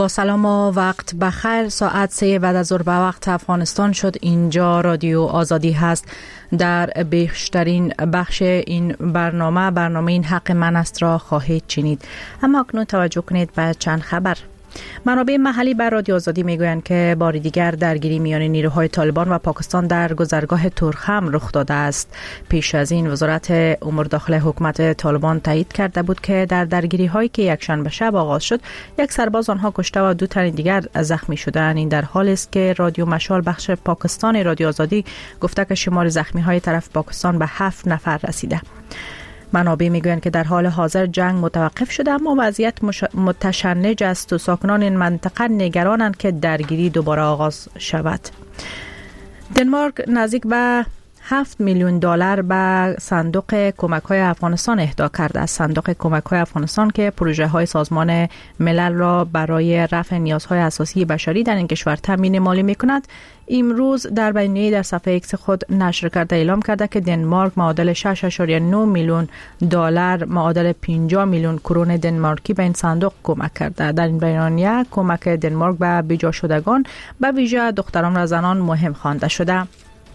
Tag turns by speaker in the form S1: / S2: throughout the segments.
S1: با سلام و وقت بخیر. ساعت 3 بعد از ظهر به وقت افغانستان شد. اینجا رادیو آزادی هست. در بیشترین بخش این برنامه این حق من است را خواهید شنید. اما اکنون توجه کنید به چند خبر. منابع محلی بر رادیو آزادی میگویند که بار دیگر درگیری میان نیروهای طالبان و پاکستان در گذرگاه تورخم رخ داده است. پیش از این وزارت امور داخلی حکومت طالبان تایید کرده بود که در درگیری هایی که یکشنبه شب آغاز شد، یک سرباز آنها کشته و 2 تن دیگر زخمی شدند. این در حالی است که رادیو مشال بخش پاکستان رادیو آزادی گفته که شمار زخمی های طرف پاکستان به 7 نفر رسیده. منابع میگویند که در حال حاضر جنگ متوقف شده، اما وضعیت متشنج است و ساکنان این منطقه نگرانند که درگیری دوباره آغاز شود. دنمارک نزدیک به $7 میلیون به صندوق کمک‌های افغانستان اهدا کرده است. صندوق کمک‌های افغانستان که پروژه‌های سازمان ملل را برای رفع نیازهای اساسی بشری در این کشور تامین مالی می‌کند، امروز در بیانیه‌ای در صفحه ایکس خود نشر کرده اعلام کرده که دنمارک معادل $6.9 میلیون معادل 50 میلیون کرون دنمارکی به این صندوق کمک کرده. در این بیانیه کمک دنمارک به بیجا شدگان به ویژه دختران و زنان مهم خوانده شده.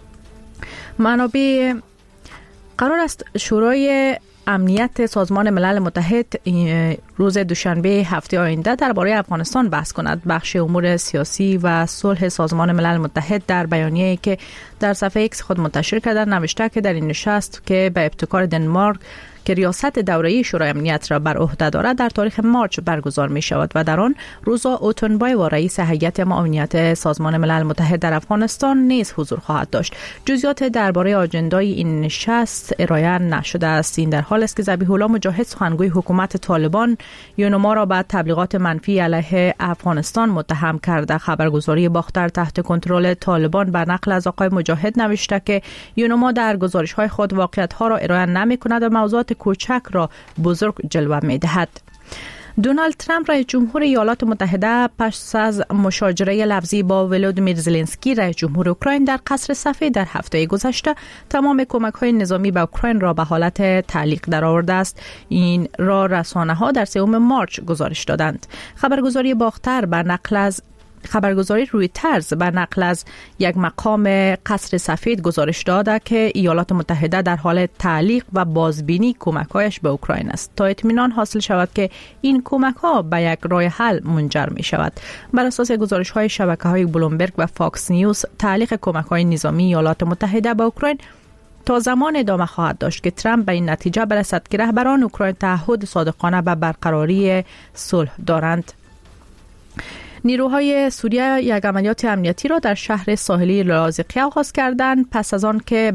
S1: منابع قرار است شورای امنیت سازمان ملل متحد روز دوشنبه هفته آینده درباره افغانستان بحث کند. بخش امور سیاسی و صلح سازمان ملل متحد در بیانیه‌ای که در صفحه ایکس خود منتشر کرده نوشته که در این نشست که به ابتکار دنمارک که ریاست دوره‌ای شورای امنیت را بر عهده دارد در تاریخ مارچ برگزار می شود و در آن روزا اوتنبای و رئیس هیئت امنیت سازمان ملل متحد در افغانستان نیز حضور خواهد داشت. جزئیات درباره آجندای این نشست ارائه نشده است. این در حال است که ذبیح الله مجاهد سخنگوی حکومت طالبان یونما را به تبلیغات منفی علیه افغانستان متهم کرده. خبرگزاری باختر تحت کنترل طالبان بر نقل از آقای مجاهد نوشته که یونما در گزارش‌های خود واقعیت‌ها را ارائه نمی‌کند و موضوعات کوچک را بزرگ جلوه می‌دهد. دونالد ترامپ رئیس جمهور ایالات متحده پس از مشاجره لفظی با ولودیمیر زلنسکی رئیس جمهور اوکراین در قصر سفید در هفته گذشته تمام کمک‌های نظامی به اوکراین را به حالت تعلیق درآورده است. این را رسانه‌ها در 3 مارچ گزارش دادند. خبرگزاری باختر بر نقل از خبرگزاری رویترز بر نقل از یک مقام قصر سفید گزارش داده که ایالات متحده در حال تعلیق و بازبینی کمک‌هایش به اوکراین است تا اطمینان حاصل شود که این کمک‌ها به یک راه حل منجر می شود. بر اساس گزارش‌های شبکه‌های بلومبرگ و فاکس نیوز، تعلیق کمک‌های نظامی ایالات متحده به اوکراین تا زمان ادامه خواهد داشت که ترامپ به این نتیجه برسد که رهبران اوکراین تعهد صادقانه به برقراری صلح دارند. نیروهای سوریه یک عملیات امنیتی را در شهر ساحلی لاذقیه آغاز کردند پس از آن که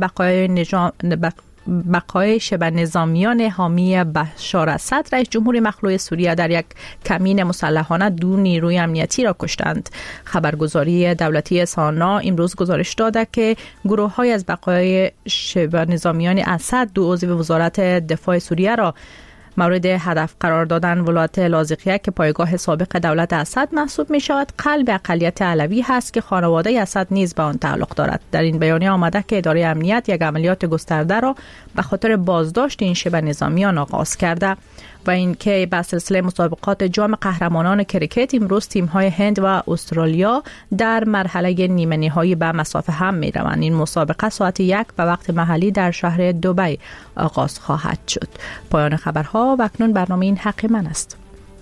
S1: بقای شبه نظامیان حامی بشار اسد رئیس جمهور مخلوع سوریه در یک کمین مسلحانه 2 نیروی امنیتی را کشتند. خبرگزاری دولتی سانا امروز گزارش داده که گروه‌های از بقای شبه نظامیان اسد 2 عضو وزارت دفاع سوریه را مورد هدف قرار دادن. ولایت لاذقیه که پایگاه سابق دولت اسد محسوب می شود قلب اقلیت علوی هست که خانواده اسد نیز به آن تعلق دارد. در این بیانیه آمده که اداره امنیت یک عملیات گسترده را به خاطر بازداشت این شبه نظامیان آغاز کرده و اینکه به سلسله مسابقات جام قهرمانان کریکت امروز تیم‌های هند و استرالیا در مرحله نیمه نهایی به مسافه هم می‌روند. این مسابقه ساعت 1 به وقت محلی در شهر دبی آغاز خواهد شد. پایان خبرها و اکنون برنامه این حق من است.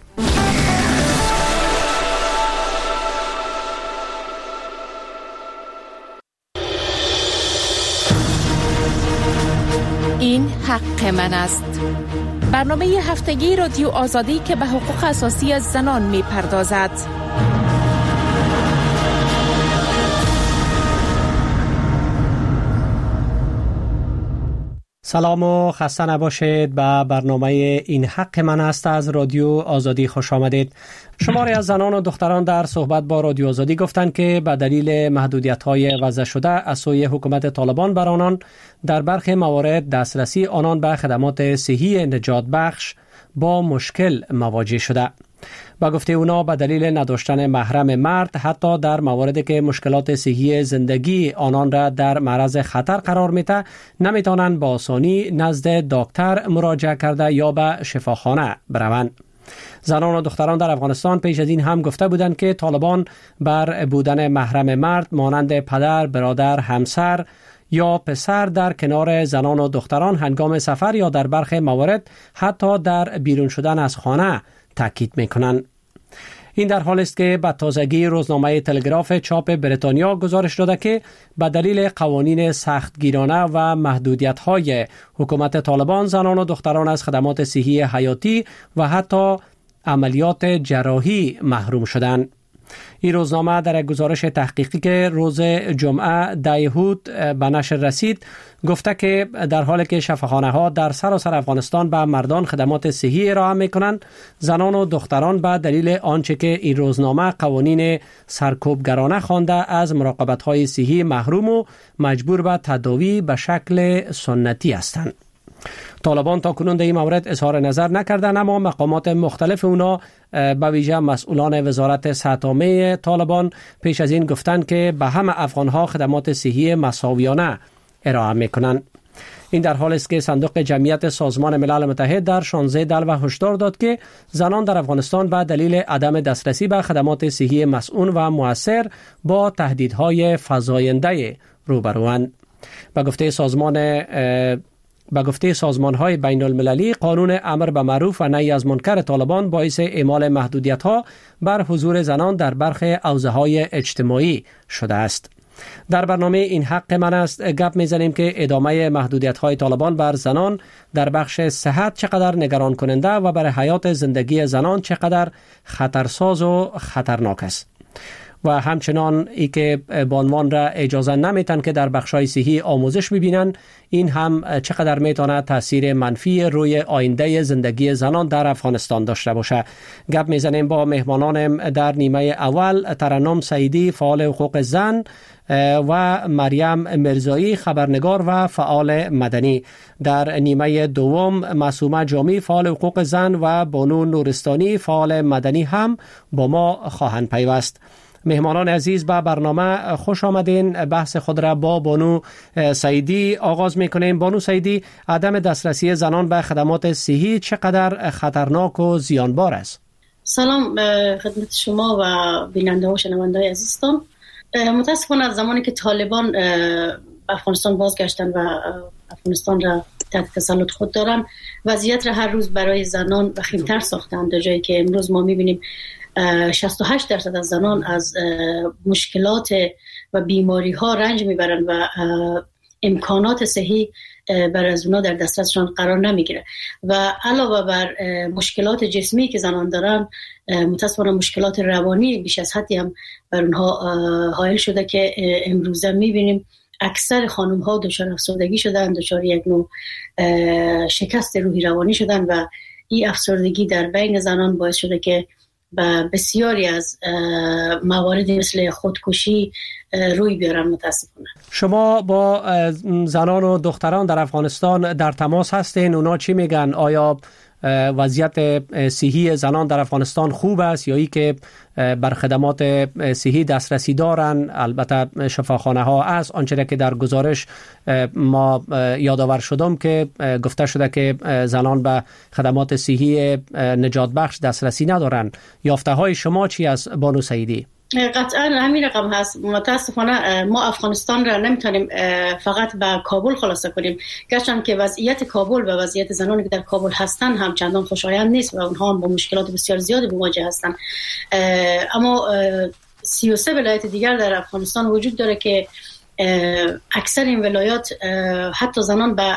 S2: این حق من است. برنامه هفتگی رادیو آزادی که به حقوق اساسی زنان می‌پردازد.
S3: سلام و خسته نباشید. به برنامه این حق من است از رادیو آزادی خوش آمدید. شماری از زنان و دختران در صحبت با رادیو آزادی گفتند که به دلیل محدودیت‌های وضع شده از سوی حکومت طالبان بر آنان در برخی موارد دسترسی آنان به خدمات صحی نجات بخش با مشکل مواجه شده. با گفته اونا به دلیل نداشتن محرم مرد حتی در مواردی که مشکلات صحی زندگی آنان را در معرض خطر قرار میده نمیتونن با آسانی نزد دکتر مراجعه کرده یا به شفاخانه بروند. زنان و دختران در افغانستان پیش از این هم گفته بودند که طالبان بر بودن محرم مرد مانند پدر، برادر، همسر یا پسر در کنار زنان و دختران هنگام سفر یا در برخی موارد حتی در بیرون شدن از خانه تاکید می‌کنند. این در حالی است که به تازگی روزنامه تلگراف چاپ بریتانیا گزارش داده که به دلیل قوانین سختگیرانه و محدودیت‌های حکومت طالبان زنان و دختران از خدمات صحی حیاتی و حتی عملیات جراحی محروم شدند. این روزنامه در یک گزارش تحقیقی که روز جمعه 10 یهود به نشر رسید گفته که در حالی که شفاخانه‌ها در سراسر افغانستان به مردان خدمات صحی ارائه می‌کنند، زنان و دختران به دلیل آنچه که این روزنامه قوانین سرکوبگرانه خوانده از مراقبت‌های صحی محروم و مجبور به تداوی به شکل سنتی هستند. طالبان تا کنون در این مورد اظهار نظر نکردند، اما مقامات مختلف اونا به ویژه مسئولان وزارت صحت عامه طالبان پیش از این گفتند که به همه افغانها خدمات صحی مساویانه ارائه میکنند. این در حالی است که صندوق جمعیت سازمان ملل متحد در 16 دلو هشدار داد که زنان در افغانستان به دلیل عدم دسترسی به خدمات صحی مسئول و مؤثر با تهدیدهای فزاینده روبروند. به گفته سازمان‌های بین المللی، قانون امر به معروف و نهی از منکر طالبان باعث اعمال محدودیت‌ها بر حضور زنان در برخی حوزه‌های اجتماعی شده است. در برنامه این حق من است گپ می‌زنیم که ادامه محدودیت‌های طالبان بر زنان در بخش صحت چقدر نگران کننده و برای حیات زندگی زنان چقدر خطرساز و خطرناک است. و همچنان ای که بانوان را اجازه نمیتن که در بخشای صحی آموزش ببینن، این هم چقدر میتونه تاثیر منفی روی آینده زندگی زنان در افغانستان داشته باشه. گپ میزنیم با مهمانانم در نیمه اول: ترنم سعیدی، فعال حقوق زن، و مریم مرزایی، خبرنگار و فعال مدنی. در نیمه دوم معصومه جامی، فعال حقوق زن، و بانو نورستانی، فعال مدنی هم با ما خواهند پیوست. مهمانان عزیز، به برنامه خوش آمدین. بحث خود را با بانو سعیدی آغاز میکنیم. بانو سعیدی، عدم دسترسی زنان به خدمات صحی چقدر خطرناک و زیانبار است؟
S4: سلام خدمت شما و بیننده و شنونده های عزیزتان. متاسفانه از زمانی که طالبان افغانستان بازگشتن و افغانستان را تحت تسلط خود دارن، وضعیت را هر روز برای زنان وخیم‌تر ساختن، در جایی که امروز ما میبینیم 68% از زنان از مشکلات و بیماری ها رنج میبرن و امکانات صحی برای از اونا در دسترسشان قرار نمیگیره. و علاوه بر مشکلات جسمی که زنان دارن، متاسفانه مشکلات روانی بیش از حدی هم بر اونها حائل شده که امروزه میبینیم اکثر خانم ها دچار افسردگی شدن، دچار یک نوع شکست روحی روانی شدن و این افسردگی در بین زنان باعث شده که بسیاری از موارد مثل خودکشی روی بیارن. متاسفانه
S3: شما با زنان و دختران در افغانستان در تماس هستین، اونا چی میگن؟ آیا وضعیت صحی زنان در افغانستان خوب است یا ای که بر خدمات صحی دسترسی دارن؟ البته شفاخانه ها است، آنچه که در گزارش ما یادآور شدم که گفته شده که زنان به خدمات صحی نجات بخش دسترسی ندارن. یافته های شما چی است بانو سعیدی؟
S4: قطعا همین رقم هست. متاسفانه ما افغانستان را نمیتونیم فقط به کابل خلاصه کنیم، گرچه که وضعیت کابل و وضعیت زنانی که در کابل هستن هم چندان خوشایند نیست و اونها هم با مشکلات بسیار زیادی مواجه هستن. اما 33 ولایت دیگر در افغانستان وجود داره که اکثر این ولایات حتی زنان به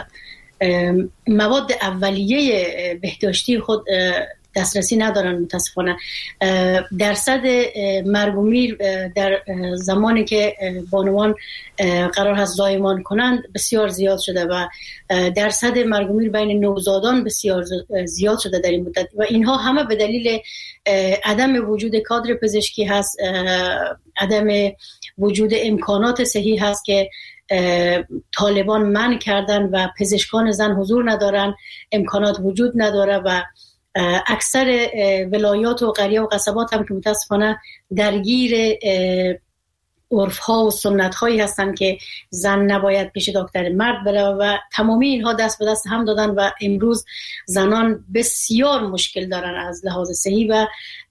S4: مواد اولیه بهداشتی خود دسترسی ندارن. متاسفانه درصد مرگ و میر در زمانی که بانوان قرار هست زایمان کنند بسیار زیاد شده و درصد مرگ و میر بین نوزادان بسیار زیاد شده در این مدت و اینها همه به دلیل عدم وجود کادر پزشکی هست، عدم وجود امکانات صحی هست که طالبان منع کردن و پزشکان زن حضور ندارن، امکانات وجود نداره و اکثر ولایات و قریه و قصبات هم که متاسفانه درگیر عرف ها و سنت هایی هستن که زن نباید پیش دکتر مرد بره و تمامی اینها دست به دست هم دادن و امروز زنان بسیار مشکل دارن از لحاظ صحی و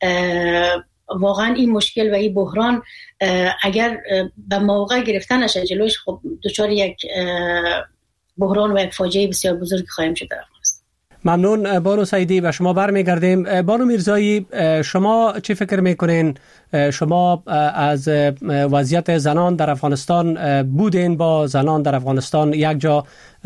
S4: واقعا این مشکل و این بحران اگر به موقع گرفتن نشه جلوش، خب دچار یک بحران و یک فاجعه بسیار بزرگ خواهیم شد در افغانستان.
S3: ممنون بانو سعیدی. و شما برمیگردیم. بانو میرزایی، شما چی فکر میکنین؟ شما از وضعیت زنان در افغانستان بودین، با زنان در افغانستان یک جا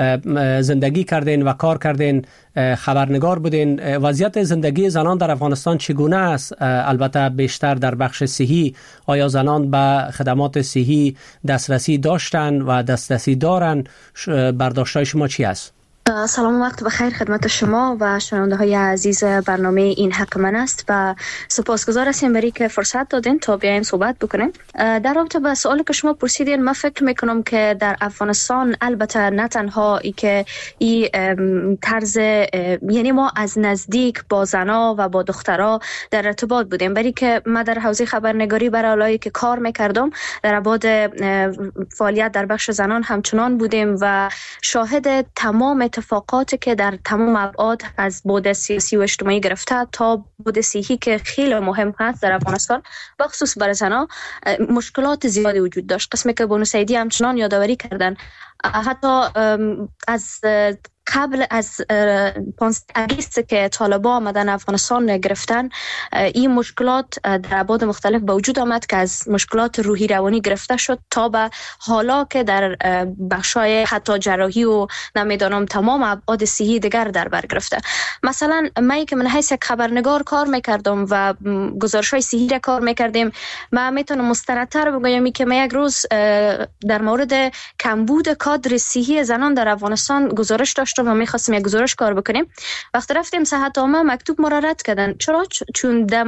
S3: زندگی کردین و کار کردین، خبرنگار بودین. وضعیت زندگی زنان در افغانستان چگونه است؟ البته بیشتر در بخش صحی، آیا زنان به خدمات صحی دسترسی داشتن و دسترسی دارن؟ برداشت‌های شما چی است؟
S5: سلام و وقت بخیر خدمت شما و شنونده های عزیز برنامه این حق من است و سپاسگزار هستیم برای که فرصت دادین تا بیایم صحبت بکنیم. در رابطه با سوالی که شما پرسیدین، من فکر میکنم که در افغانستان البته نه تنها ای که این طرز، یعنی ما از نزدیک با زنا و با دخترها در ارتباط بودیم، برای که من در حوزه خبرنگاری برای علایی که کار میکردم در ابعاد فعالیت در بخش زنان همچنان بودیم و شاهد تمام اتفاقاتی که در تمام ابعاد از بعد سیاسی و اجتماعی گرفته تا بعد صحی که خیلی مهم هست در افغانستان بخصوص برای زنان مشکلات زیادی وجود داشت. قسمی که بانو سعیدی همچنان یادآوری کردن، حتی از قبل از 15 آگوست که طالبان آمدن افغانستان گرفتن، این مشکلات در ابعاد مختلف به وجود آمد که از مشکلات روحی روانی گرفته شد تا به حالا که در بخشای حتی جراحی و نمیدانم تمام ابعاد صحی دیگر در بر گرفته. مثلا من که من حیث یک خبرنگار کار میکردم و گزارش‌های صحی را کار میکردیم، من میتونم مستندتر بگویم که من یک روز در مورد کمبود کادر صحی زنان در افغانستان گزارش داشتم و می‌خواستیم یک گزارش کار بکنیم. وقتی رفتیم صحت عامه مکتوب ما را رد کردن. چرا؟ چون در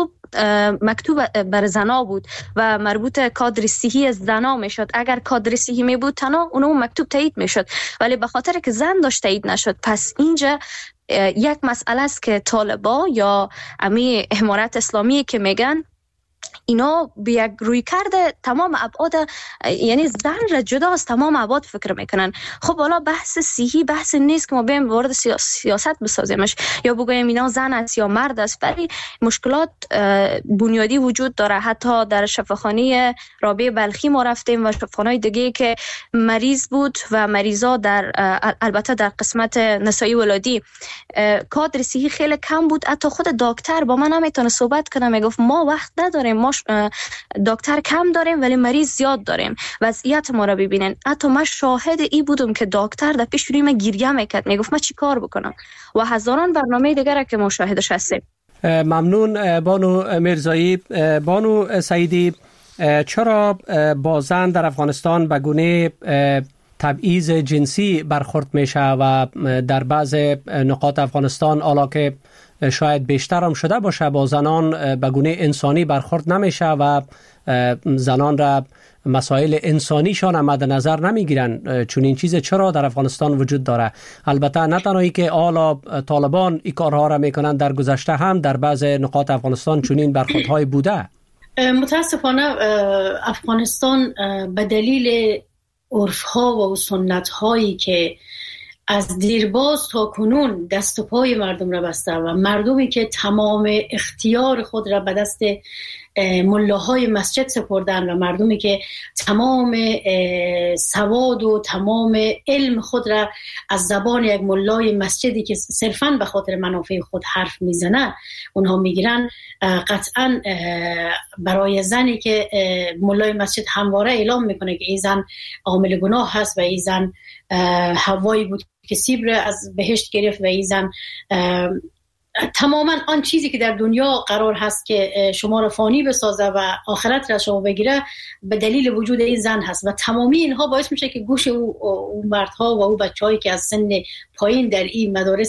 S5: مکتوب بر زنا بود و مربوط کادر صحی زنا میشد. اگر کادر صحی می بود تنها اون مکتوب تایید میشد، ولی به خاطر که زن داشت تایید نشد. پس اینجا یک مسئله است که طالبا یا امی امارت اسلامی که میگن اینا به یک روی کرده تمام ابعاد، یعنی زن را جدا از تمام ابعاد فکر میکنن. خب حالا بحث صحی بحث نیست که ما بیم وارد سیاست بسازیمش یا بگویم اینا زن است یا مرد است، ولی مشکلات بنیادی وجود داره. حتی در شفاخانه رابعه بلخی ما رفتیم و شفاخانه‌های دیگه که مریض بود و مریضا در البته در قسمت نسایی ولادی کادر صحی خیلی کم بود. حتی خود دکتر با من نمیتونه صحبت کنه، میگفت ما وقت نداریم، ما دکتر کم داریم ولی مریض زیاد داریم، وضعیت ما را ببینن. حتی من شاهد ای بودم که دکتر در پیش روی من گریه میکرد، میگفت من چی کار بکنم و هزاران برنامه دیگر که ما شاهدش هستیم.
S3: ممنون بانو میرزایی. بانو سعیدی، چرا با زن در افغانستان به گونه تبعیض جنسی برخورد میشه و در بعض نقاط افغانستان حالا که شاید بیشتر هم شده باشه با زنان به گونه انسانی برخورد نمیشه و زنان را مسائل انسانیشان مد نظر نمیگیرن؟ چون این چیز چرا در افغانستان وجود داره؟ البته نه تنهایی که حالا طالبان این کارها را میکنن، در گذشته هم در بعض نقاط افغانستان چنین برخوردهای بوده.
S4: متاسفانه افغانستان به دلیل عرف‌ها و سنت‌هایی که از دیرباز تا کنون دست و پای مردم را بسته و مردمی که تمام اختیار خود را به دست ملاهای مسجد سپردن و مردمی که تمام سواد و تمام علم خود را از زبان یک ملای مسجدی که صرفاً به خاطر منافع خود حرف میزنه اونها میگیرن، قطعاً برای زنی که ملای مسجد همواره اعلام میکنه که این زن عامل گناه هست و این زن هوایی بود که سیب را از بهشت گرفت و این زن تماما آن چیزی که در دنیا قرار هست که شما را فانی بسازه و آخرت را شما بگیره به دلیل وجود این زن هست و تمامی اینها باعث میشه که گوش او مردها و او بچه‌هایی که از سن پایین در این مدارس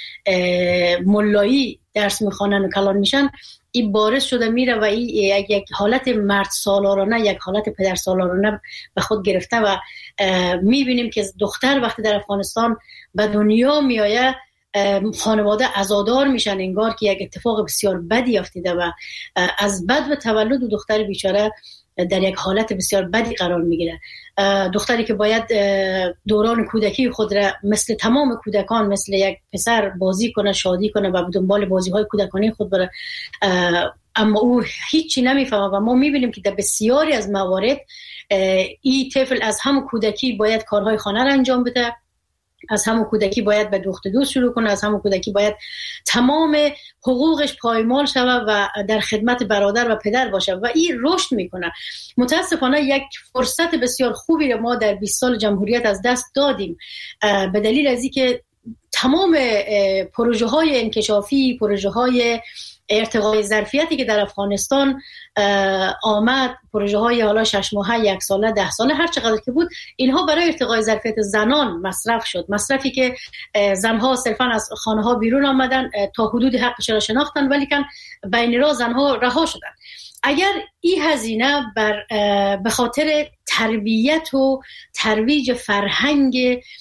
S4: ملایی درس میخوانن و کلان میشن این بارز شده میره و این یک حالت مرد سالارانه، یک حالت پدر سالارانه به خود گرفته و میبینیم که دختر وقتی در افغانستان به دنیا میآید خانواده عزادار میشن، انگار که یک اتفاق بسیار بدی افتیده و از بد و تولد دختر بیچاره در یک حالت بسیار بدی قرار میگیره. دختری که باید دوران کودکی خود را مثل تمام کودکان، مثل یک پسر بازی کنه، شادی کنه و به دنبال بازی‌های کودکانه خود بره، اما او هیچی نمیفهمه و ما میبینیم که در بسیاری از موارد این طفل از همون کودکی باید کارهای خانه را انجام بده، از همون کودکی باید به دوخت دوست شروع کنه، از همون کودکی باید تمام حقوقش پایمال شود و در خدمت برادر و پدر باشه و این رشد میکنه. متاسفانه یک فرصت بسیار خوبی رو ما در 20 سال جمهوریت از دست دادیم به دلیل از اینکه تمام پروژه های انکشافی، پروژه های ارتقای ظرفیتی که در افغانستان آمد، پروژه های حالا 6 ماهه، 1 ساله، 10 ساله، هر چقدر که بود، اینها برای ارتقای ظرفیت زنان مصرف شد. مصرفی که زنها صرفا از خانه ها بیرون آمدن، تا حدود حقش را شناختن، ولی کن بین راه زنها رها شدن. اگر این هزینه به خاطر تربیت و ترویج فرهنگ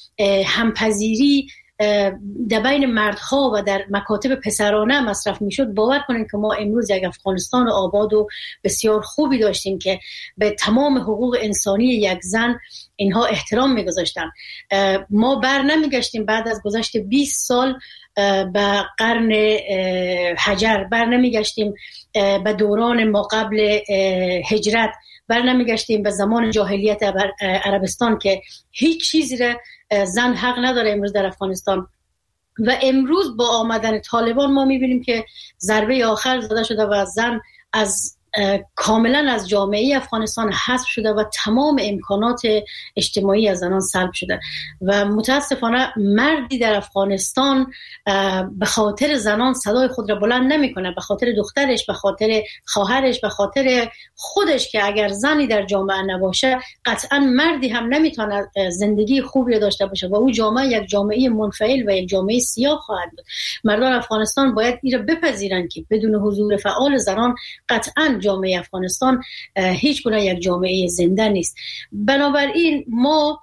S4: همپذیری در بین مردها و در مکاتب پسرانه مصرف میشد، باور کنید که ما امروز یک افغانستان آباد و بسیار خوبی داشتیم که به تمام حقوق انسانی یک زن اینها احترام میگذاشتن. ما بر نمیگشتیم بعد از گذشت 20 سال به قرن حجر، بر نمیگشتیم به دوران ما قبل هجرت، بر نمیگشتیم به زمان جاهلیت عربستان که هیچ چیزی را زن حق نداره امروز در افغانستان. و امروز با آمدن طالبان ما میبینیم که ضربه آخر زده شده و زن از کاملا از جامعه افغانستان حذف شده و تمام امکانات اجتماعی از زنان سلب شده و متاسفانه مردی در افغانستان به خاطر زنان صدای خود را بلند نمیکنه، به خاطر دخترش، به خاطر خواهرش، به خاطر خودش که اگر زنی در جامعه نباشه قطعا مردی هم نمیتونه زندگی خوبی داشته باشه و او جامعه یک جامعه منفعل و یک جامعه سیاه خواهد بود. مردان افغانستان باید این را بپذیرند که بدون حضور فعال زنان قطعا جامعه افغانستان هیچ گونه یک جامعه زنده نیست. بنابراین ما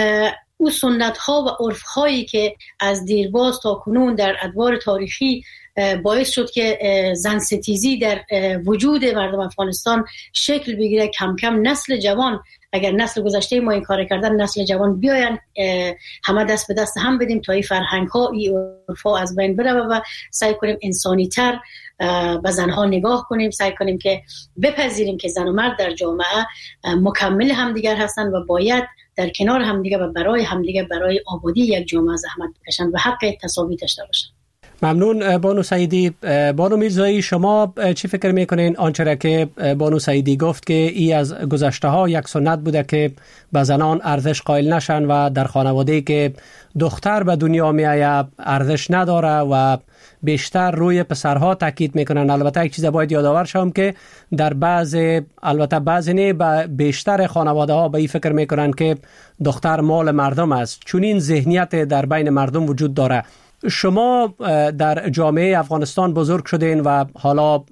S4: او سنت ها و عرف هایی که از دیرباز تا کنون در ادوار تاریخی باعث شد که زن ستیزی در وجود مردم افغانستان شکل بگیره، کم کم نسل جوان، اگر نسل گذشته ما این کار کردن، نسل جوان بیاین همه دست به دست هم بدیم تا این فرهنگ ها، این عرف ها از بین بره و سعی کنیم انسانی تر به زنها نگاه کنیم، سعی کنیم که بپذیریم که زن و مرد در جامعه مکمل همدیگر هستن و باید در کنار همدیگر و برای همدیگر، برای آبادی یک جامعه زحمت بکشن و حق تساوی داشته باشن.
S3: ممنون بانو سعیدی. بانو میرزایی، شما چی فکر میکنین آنچه را که بانو سعیدی گفت که ای از گذشته ها یک سنت بوده که به زنان ارزش قائل نشن و در خانواده که دختر به دنیا می آید ارزش نداره و بیشتر روی پسرها تاکید میکنن؟ البته یک چیز باید یادآور شوم که در بعضی نه بیشتر خانواده ها به این فکر میکنن که دختر مال مردم است، چون این ذهنیت در بین مردم وجود داره. شما در جامعه افغانستان بزرگ شدین و حالا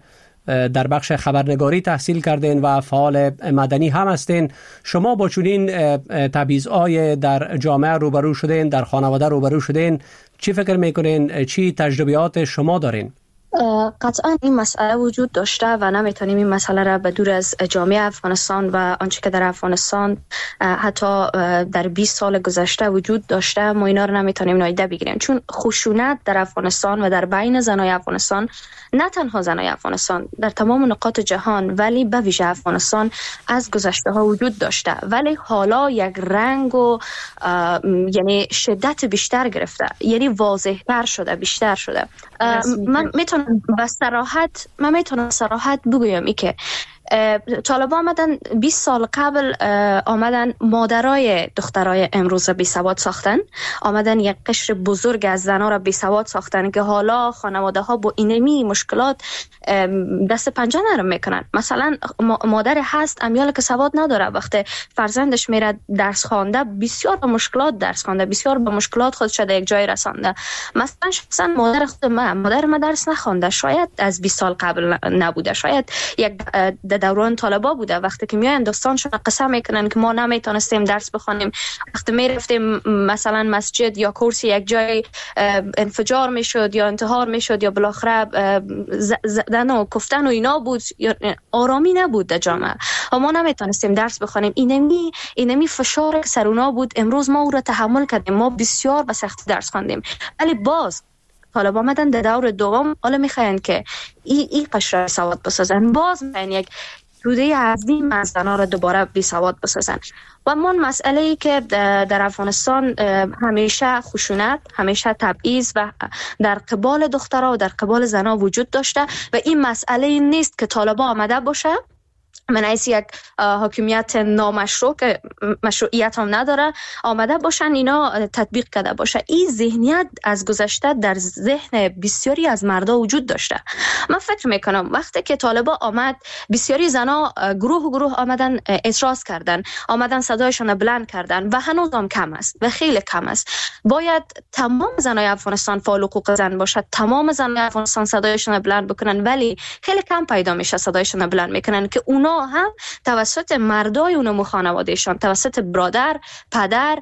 S3: در بخش خبرنگاری تحصیل کردین و فعال مدنی هم هستین. شما با چنین تبعیض‌های در جامعه روبرو شدین، در خانواده روبرو شدین، چی فکر میکنین؟ چی تجربیات شما دارین؟
S5: قطعا این مسئله وجود داشته و نمیتونیم این مسئله را به دور از جامعه افغانستان و آنچه که در افغانستان حتی در 20 سال گذشته وجود داشته ما اینا رو نمیتونیم نادیده بگیریم، چون خشونت در افغانستان و در بین زنای افغانستان، نه تنها زنای افغانستان، در تمام نقاط جهان ولی به ویژه افغانستان از گذشته ها وجود داشته، ولی حالا یک رنگ و یعنی شدت بیشتر گرفته، یعنی واضح تر شده، بیشتر شده. من میتونم صراحت بگویم ای که طالبان آمدن 20 سال قبل آمدن مادرای دخترای امروز بی سواد ساختن، آمدن یک قشر بزرگ از زنها را بی سواد ساختن که حالا خانواده ها با اینمی مشکلات دست پنجه نرم میکنن. مثلا مادر هست امیال که سواد نداره، وقتی فرزندش میره درس خوانده بسیار با مشکلات درس خوانده، بسیار با مشکلات خودش در یک جای رسانده. مثلا شخصا مادر ما درس نخوانده، شاید از 20 سال قبل نبوده، شاید یک در دوران طالبا بوده. وقتی که میاین دوستانشون قسم میکنن که ما نمیتونستیم درس بخونیم، وقتی میرفتیم مثلا مسجد یا کرسی یک جای انفجار میشد یا انتحار میشد یا بالاخره زدن و کفتن و اینا بود، آرامی نبود در جامعه و ما نمیتونستیم درس بخونیم. اینمی فشار سر اونا بود. امروز ما او را تحمل کردیم، ما بسیار به سختی درس خواندیم، ولی باز طالب آمدن در دور دوم حالا میخواین که این قشر بی سواد بسازن، باز میخواین یک توده عظیم از زنها را دوباره بی سواد بسازن. و من مسئله‌ای که در افغانستان همیشه خشونت، همیشه تبعیض و در قبال دخترها و در قبال زنها وجود داشته و این مسئله نیست که طالبا آمده باشه من حیث یک حاکمیت نامشروع که مشروعیت هم نداره آمده باشن اینا تطبیق کرده باشه. این ذهنیت از گذشته در ذهن بسیاری از مردا وجود داشته. من فکر میکنم وقتی که طالبا آمد بسیاری زنا گروه آمدن اعتراض کردن، آمدن صدایشون بلند کردن و هنوز هم کم است و خیلی کم است. باید تمام زنای افغانستان فعال حقوق زن باشد، تمام زنای افغانستان صدایشون بلند بکنن، ولی خیلی کم پیدا میشه صدایشون بلند میکنن که اونا هم توسط مردای اونمو خانوادهشان، توسط برادر، پدر،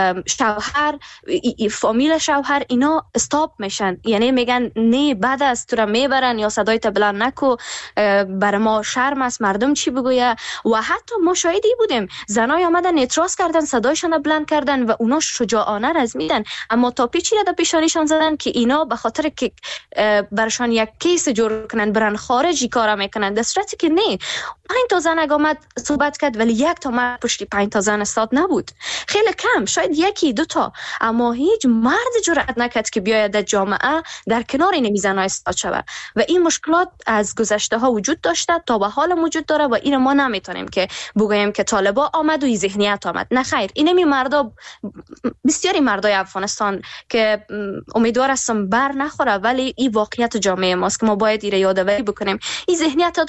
S5: شوهر، فامیل شوهر اینا استاپ میشن. یعنی میگن نه بعد از تو را میبرن یا صدایت بلند نکو، بر ما شرم است مردم چی بگویه. و حتی ما شاهدی بودیم زنای آمدن اعتراض کردن، صدایشان بلند کردن و اونا شجاعانه رزمیدن، اما تا پیچی را در پیشانیشان زدن که اینا به خاطر که برشان یک کیس جور کنن برن خارجی کارا میکنن، در صورتی که نه. 5 تا زن آمد صحبت کرد ولی 1 تا مرد پشتی 5 تا زن استاد نبود، خیلی کم، شاید 1 2 تا، اما هیچ مرد جرأت نکرد که بیاید در جامعه در کنار این زن‌ها استاد شود. و این مشکلات از گذشته ها وجود داشته، تا به حال وجود داره و این ما نمیتونیم که بگوییم که طالبا آمد و این ذهنیت آمد. نه خیر، اینمی مردا، بسیاری مردای افغانستان که امیدوار هستم بر نخوره، ولی این واقعیت جامعه ماست که ما باید این یادآوری بکنیم. این ذهنیت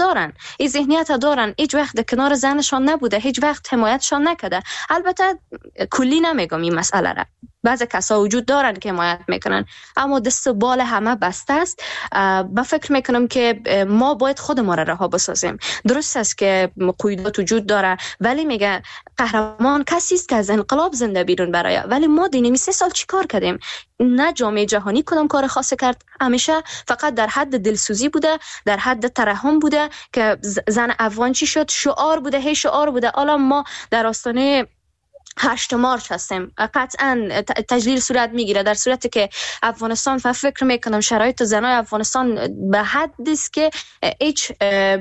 S5: دارن، هیچ وقت در کنار زنشان نبوده، هیچ وقت حمایتشان نکرده. البته کلی نمیگم این مسئله را، بعضی کسا وجود دارن که حمایت میکنن، اما دست و بال همه بسته است. با فکر میکنم که ما باید خود ما را رها بسازیم. درست است که قیودات وجود داره، ولی میگه قهرمان کسی است که از انقلاب زنده بیرون برآید. ولی ما دینمی 3 سال چی کار کردیم؟ نه جامعه جهانی کدام کار خاصی کرد، همیشه فقط در حد دلسوزی بوده، در حد ترحم بوده که زن افغان چی شد، شعار بوده، هی شعار بوده. حالا ما در آستانه 8 مارچ هستیم، قطعا تجلیل صورت میگیره، در صورتی که افغانستان فکر میکنم شرایط زنای افغانستان به حدی است که هیچ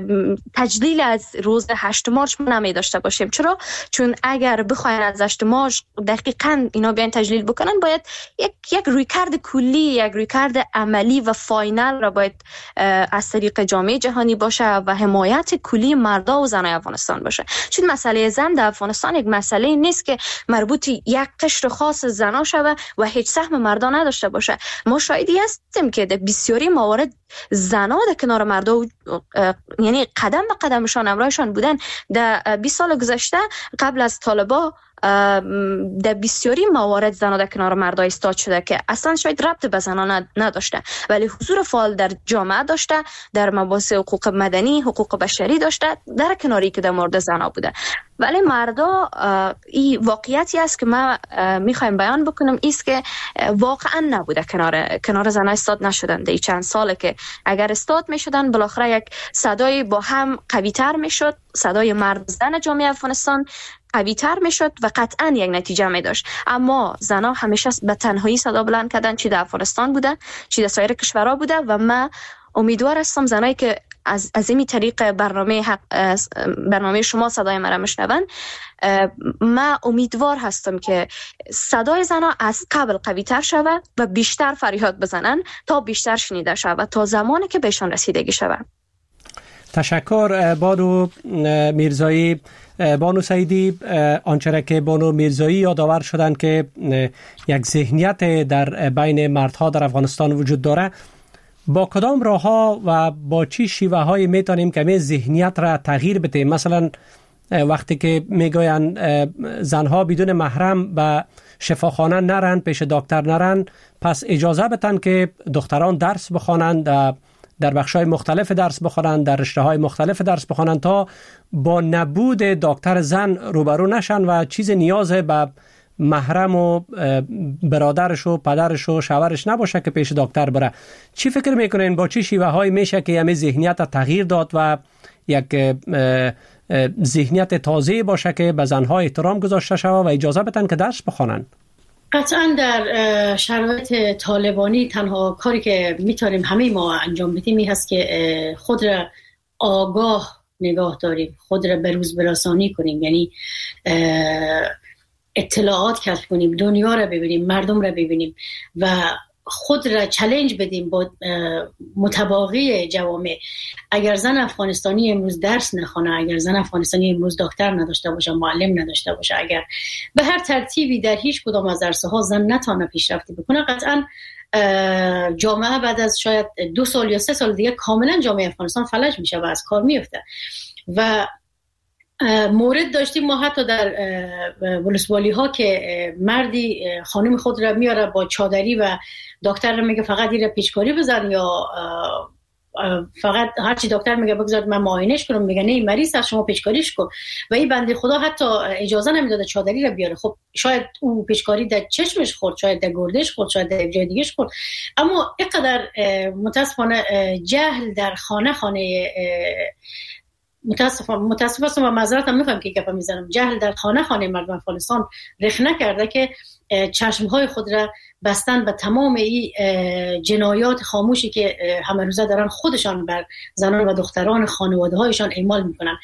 S5: تجلیل از روز 8 مارچ نمی داشته باشیم. چرا؟ چون اگر بخواین از 8 مارچ دقیقاً اینا بیان تجلیل بکنن، باید یک رویکرد کلی، یک رویکرد عملی و فاینال را باید از طریق جامعه جهانی باشه و حمایت کلی مردا و زنای افغانستان باشه. چون مسئله زن در افغانستان یک مسئله نیست که مربوط یک قشر خاص زنا شوه و هیچ سهم مردا نداشته باشه. ما شاهدی هستیم که در بسیاری موارد زنا در کنار مردا، یعنی قدم به قدمشان همراهشان بودن. در 20 سال گذشته قبل از طالبا در بسیاری موارد زنها در کنار مردا ایستاد شده که اصلا شاید ربط به زنها نداشته، ولی حضور فعال در جامعه داشته، در مباحث حقوق مدنی، حقوق بشری داشته، در کناری که در مورد زنها بوده. ولی مردا این واقعیتی است که ما میخوایم بیان بکنم است که واقعا نبوده، کنار زنها استاد نشدن. در چند ساله که اگر استاد میشدن بالاخره یک صدای با هم قوی تر میشد، صدای مرد زن جامعه افغانستان قوی تر میشد و قطعا یک نتیجه می داشت. اما زنها همیشه به تنهایی صدا بلند کردن، چی در افغانستان بوده چی در سایر کشورها بوده. و من امیدوار هستم زنایی که از این طریق برنامه شما صدای مرا میشنون، من امیدوار هستم که صدای زنها از قبل قوی تر شود و بیشتر فریاد بزنن تا بیشتر شنیده شود، تا زمانی که بهشان رسیدگی شود.
S3: تشکر بانو میرزایی. بانو سعیدی، آنچه که بانو میرزایی یادآور شدند که یک ذهنیت در بین مردها در افغانستان وجود داره، با کدام راه‌ها و با چی شیوه های میتونیم که این ذهنیت را تغییر بدیم؟ مثلا وقتی که میگوین زنها بدون محرم به شفاخانه نرن، پیش دکتر نرن، پس اجازه بدن که دختران درس بخوانند در بخش‌های مختلف درس بخوانند، در رشته‌های مختلف درس بخوانند تا با نبود دکتر زن روبرو نشن و چیز نیاز به محرم و برادرش و پدرش و شوهرش نباشه که پیش دکتر بره. چی فکر میکنین با چه شیوه های میشه که همه ذهنیت تغییر داد و یک ذهنیت تازه باشه که به زنها احترام گذاشته شود و اجازه بدن که درس بخوانن؟
S4: قطعا در شرایط طالبانی تنها کاری که میتونیم همه ما انجام بدیم این هست که خود را آگاه نگاه داریم، خود را به روز برسانی کنیم، یعنی اطلاعات کسب کنیم، دنیا را ببینیم، مردم را ببینیم و خود را چالش بدیم با متباقی جوامع. اگر زن افغانستانی امروز درس نخونه، اگر زن افغانستانی امروز دکتر نداشته باشه، معلم نداشته باشه، اگر به هر ترتیبی در هیچ کدام از درس‌ها زن نتونه پیشرفتی بکنه، قطعا جامعه بعد از شاید 2 سال یا 3 سال دیگه کاملا جامعه افغانستان فلج میشه و از کار میفته. و مورد داشتیم ما حتی در ولسوالی ها که مردی خانم خود را میاره با چادری و دکتر را میگه فقط این را پیچکاری بزن یا فقط هرچی دکتر میگه بگذار من معاینش کنم، میگه نه مریض هست شما پیچکاریش کن و این بنده خدا حتی اجازه نمیداده چادری را بیاره. خب شاید اون پیچکاری در چشمش خورد، شاید در گردش خورد، شاید در جای دیگه خورد، اما اینقدر متاسفانه جهل در خانه متاسفم و معذرت میخوام که گپا میزنم، جهل در خانه مردم افغانستان رخ نکرده که چشمهای خود را بستن به تمام این جنایات خاموشی که همه روزه دارن خودشان بر زنان و دختران خانواده هایشان اعمال میکنن.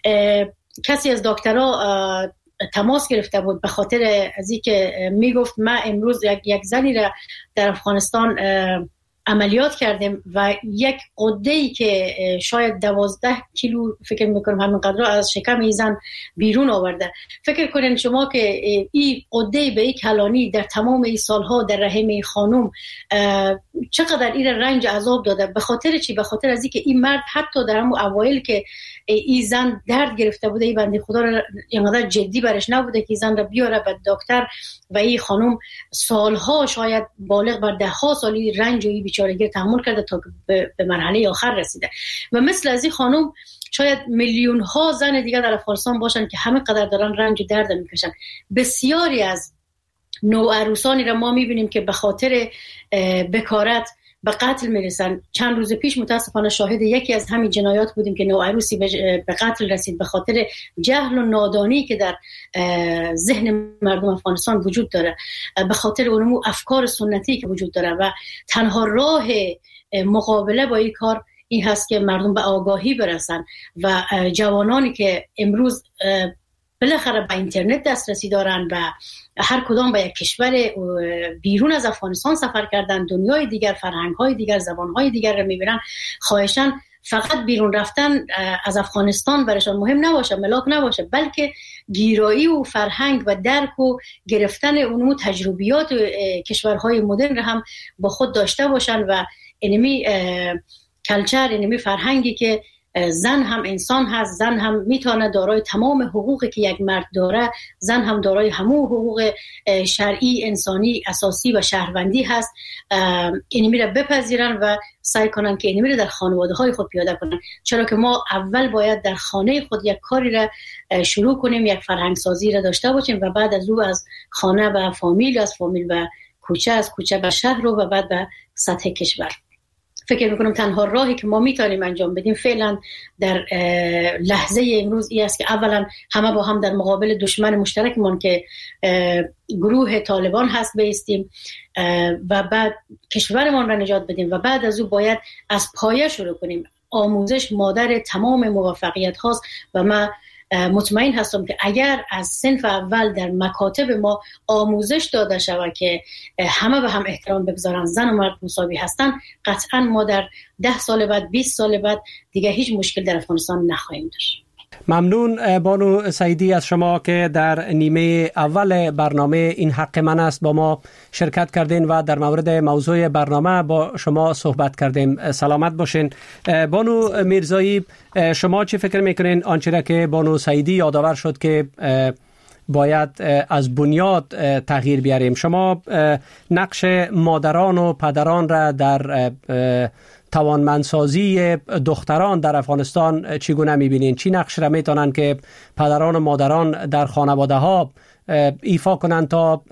S4: کسی از دکترها تماس گرفته بود به خاطر از این که میگفت من امروز یک زنی را در افغانستان عملیات کردیم و یک قده‌ای که شاید 12 کیلو فکر میکنم همینقدر از شکم این زن بیرون آورده. فکر کنین شما که این قده‌ای به این کلانی در تمام این سالها در رحم این خانم چقدر این رنج عذاب داده. به خاطر چی؟ به خاطر از اینکه این مرد حتی در همون اوایل که این زن درد گرفته بوده، این بنده خدا را اینقدر جدی برش نبوده که این زن را بیاره به دکتر و این خانم سالها شاید بالغ بر 10 سالی رنج و بیچارگی تحمل کرده تا به مرحله آخر رسیده. و مثل از این خانم شاید میلیون ها زن دیگه در افغانستان باشن که همه قدر دارن رنج و درد میکشن. بسیاری از نوعروسانی را ما میبینیم که به خاطر بکارت به قتل میرسن. چند روز پیش متاسفانه شاهد یکی از همین جنایات بودیم که نوعروسی به قتل رسید به خاطر جهل و نادانی که در ذهن مردم افغانستان وجود داره، به خاطر اون افکار سنتی که وجود داره. و تنها راه مقابله با این کار این هست که مردم به آگاهی برسن و جوانانی که امروز بالاخره به اینترنت دسترسی دارن و هر کدام به یک کشور بیرون از افغانستان سفر کردن، دنیای دیگر، فرهنگ‌های دیگر، زبان‌های دیگر رو می‌بینن، خواهشاً فقط بیرون رفتن از افغانستان برشان مهم نباشه، ملاک نباشه، بلکه گیرایی و فرهنگ و درک و گرفتن اون تجربیات کشورهای مدرن رو هم با خود داشته باشن و اینمی کلچر، اینمی فرهنگی که زن هم انسان هست، زن هم میتونه دارای تمام حقوقی که یک مرد داره، زن هم دارای همون حقوق شرعی، انسانی، اساسی و شهروندی هست. اینمی را بپذیرن و سعی کنن که اینمی را در خانواده های خود پیاده کنن، چرا که ما اول باید در خانه خود یک کاری را شروع کنیم، یک فرهنگ سازی را داشته باشیم و بعد از او از خانه به فامیل، از فامیل به کوچه، از کوچه به شهر و بعد به سطح کشور. فکر میکنم تنها راهی که ما میتونیم انجام بدیم فعلا در لحظه امروز این است که اولا همه با هم در مقابل دشمن مشترکمان که گروه طالبان هست بایستیم و بعد کشورمان را نجات بدیم و بعد از او باید از پایه شروع کنیم. آموزش مادر تمام موفقیت هاست و من مطمئن هستم که اگر از صنف اول در مکاتب ما آموزش داده شود که همه به هم احترام بگذارن، زن و مرد مساوی هستن، قطعا ما در 10 سال بعد، 20 سال بعد دیگه هیچ مشکل در افغانستان نخواهیم داشت.
S3: ممنون بانو سعیدی از شما که در نیمه اول برنامه این حق من است با ما شرکت کردین و در مورد موضوع برنامه با شما صحبت کردیم. سلامت باشین. بانو میرزایی، شما چی فکر میکنین آنچه که بانو سعیدی یادآور شد که باید از بنیاد تغییر بیاریم؟ شما نقش مادران و پدران را در توانمندسازی دختران در افغانستان چگونه می‌بینین؟ چی نقش را میتونن که پدران و مادران در خانواده ها ایفا کنند تا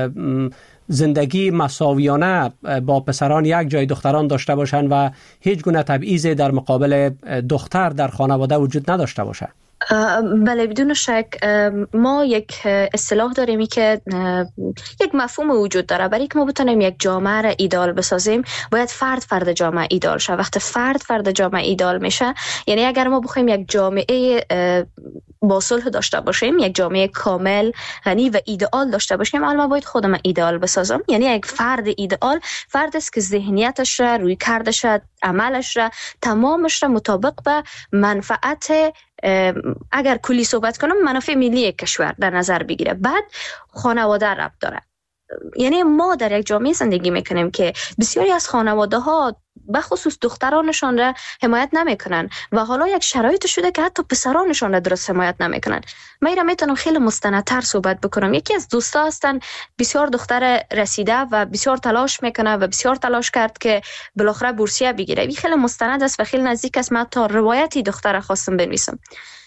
S3: زندگی مساویانه با پسران یک جای دختران داشته باشند و هیچ گونه تبعیض در مقابل دختر در خانواده وجود نداشته باشه؟
S5: بله، بدون شک ما یک اصطلاح داریم که یک مفهوم وجود داره. برای که ما بتونیم یک جامعه را ایدال بسازیم باید فرد جامعه ایدال شه. وقتی فرد جامعه ایدال میشه، یعنی اگر ما بخوایم یک جامعه با صلح داشته باشیم، یک جامعه کامل غنی و ایدئال داشته باشیم، اما باید خودم ایدئال بسازم. یعنی یک فرد ایدئال فرد است که ذهنیتش را، روی کردش را، عملش را، تمامش را مطابق به منفعت، اگر کلی صحبت کنم، منافع ملی کشور در نظر بگیره. بعد خانواده ربط داره. یعنی ما در یک جامعه زندگی میکنیم که بسیاری از خانواده ها به خصوص دخترانشان را حمایت نمیکنن و حالا یک شرایط شده که حتی پسرانشان را درست حمایت نمیکنن. من ایرا میتونم خیلی مستندتر صحبت بکنم. یکی از دوستا هستن بسیار دختر رسیده و بسیار تلاش میکنه و بسیار تلاش کرد که بالاخره بورسیه بگیره. این خیلی مستند است و خیلی نزدیک است. من تا روایتی دختر خواستم بنویسم.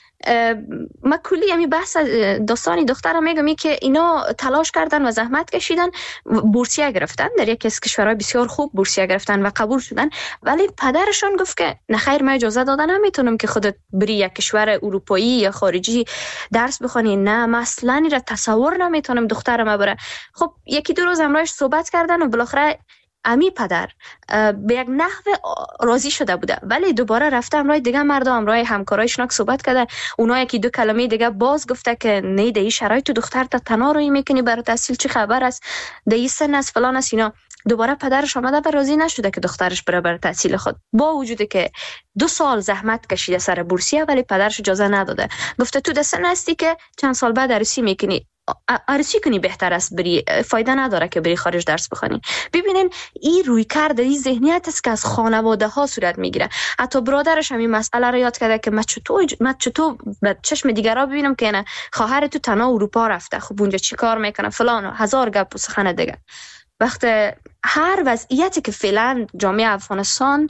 S5: من کلی همی بحث داستانی دخترم میگم که اینا تلاش کردن و زحمت کشیدن، بورسیه گرفتن، در یکی از کشورهای بسیار خوب بورسیه گرفتن و قبول شدن، ولی پدرشون گفت که نه خیر، من اجازه دادن نمیتونم که خودت بری یک کشور اروپایی یا خارجی درس بخونی، نه من اصلا این را تصور نمیتونم دخترم بره. خب یکی دو روز همراهش صحبت کردن و بالاخره امی پدر به یک نحو راضی شده بوده، ولی دوباره رفته همراه دیگه مردم، همراه همکارایشون صحبت کرده، اونا یکی دو کلمه دیگه باز گفته که نه در این شرایط دختر تا تنها روی میکنی، برای تحصیل چی خبر است، در این سن است فلان است اینا. دوباره پدرش آمده و راضی نشده که دخترش بره تحصیل خود، با وجودی که 2 سال زحمت کشیده سر بورسیه، ولی پدرش اجازه نداده. گفته تو در سن هستی که چند سال بعد عروسی میکنی، عروسی کنی بهتر است بری، فایده نداره که بری خارج درس بخونی. ببینین این روی کرده، این ذهنیت است که از خانواده ها صورت میگیره. حتی برادرش هم این مسئله رو یاد کرده که من چطور به چشم دیگرها ببینم که نه خواهر تو تنها اروپا رفته، خب اونجا چی کار میکنه فلان و هزار گپ و سخن دیگه. وقتی هر وضعیتی که فعلا جامعه افغانستان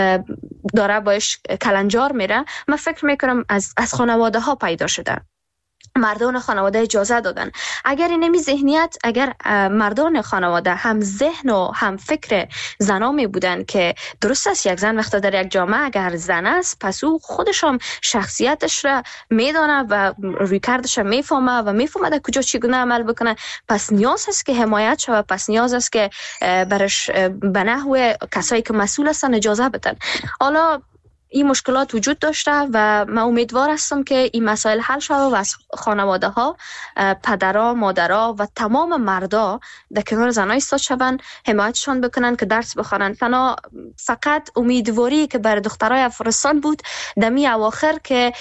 S5: داره باش کلنجار میره، من فکر میکنم از خانواده ها پیدا شده. مردان خانواده اجازه دادن. اگر اینمی ذهنیت، اگر مردان خانواده هم ذهن و هم فکر زنامی بودن که درست است یک زن وقتی در یک جامعه اگر زن است، پس او خودش هم شخصیتش را میدانه و روی کردش را میفهمه و میفهمه در کجا چگونه عمل بکنه، پس نیاز است که حمایت شود، پس نیاز است که برش به نحو کسایی که مسئول هستن اجازه بدن. حالا این مشکلات وجود داشته و من امیدوار هستم که این مسائل حل شود و از خانواده ها، پدرها، مادرها و تمام مردا در کنار زنها ایستاد شوند، حمایتشان بکنن که درس بخوانند. تنها فقط امیدواری که بر دخترای افغانستان بود دمی اواخر که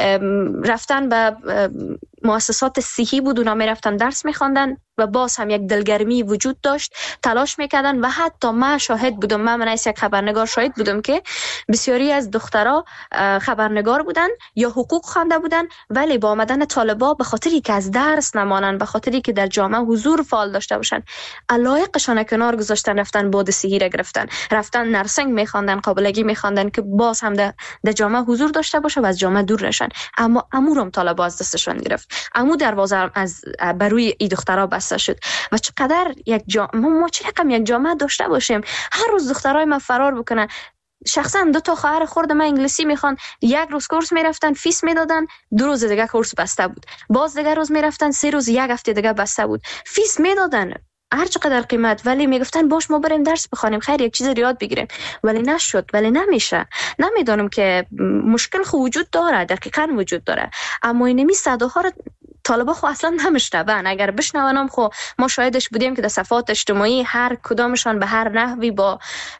S5: رفتن به مؤسسات صحی بود، اونا می رفتن درس می خواندن و باز هم یک دلگرمی وجود داشت، تلاش میکردن و حتی من شاهد بودم، من از یک خبرنگار شاهد بودم که بسیاری از دخترها خبرنگار بودن یا حقوق خوانده بودن، ولی با آمدن طالبا به خاطری که از درس نمانن، به خاطری که در جامعه حضور فعال داشته باشن، علایقشان کنار گذاشتن، رفتن بعد صحی را گرفتن، رفتن نرسنگ میخواندن، قابلگی میخواندن که باز هم در جامعه حضور داشته باشه و از جامعه دور نشن. اما امورم طالبا از دستشان گرفت، امو دروازه از بروی این دخترها بسته شد. و چقدر ما چه رقم یک جامعه داشته باشیم هر روز دخترای ما فرار بکنن. شخصا 2 تا خواهر خورد من انگلیسی میخوان، یک روز کورس میرفتن فیس میدادن، 2 روز دیگه کورس بسته بود، باز دیگه روز میرفتن 3 روز، یک هفته دیگه بسته بود، فیس میدادن هر چقدر قیمت، ولی میگفتن باش ما بریم درس بخونیم، خیر یک چیز رو یاد بگیریم، ولی نشد، ولی نمیشه. نمیدونم که مشکل خو وجود داره، دقیقاً وجود داره، اما اینمی صداها رو طالبا خو اصلا نمیشنون. اگر بشنونم خو ما شاهدش بودیم که در صفحات اجتماعی هر کدامشان به هر نحوی با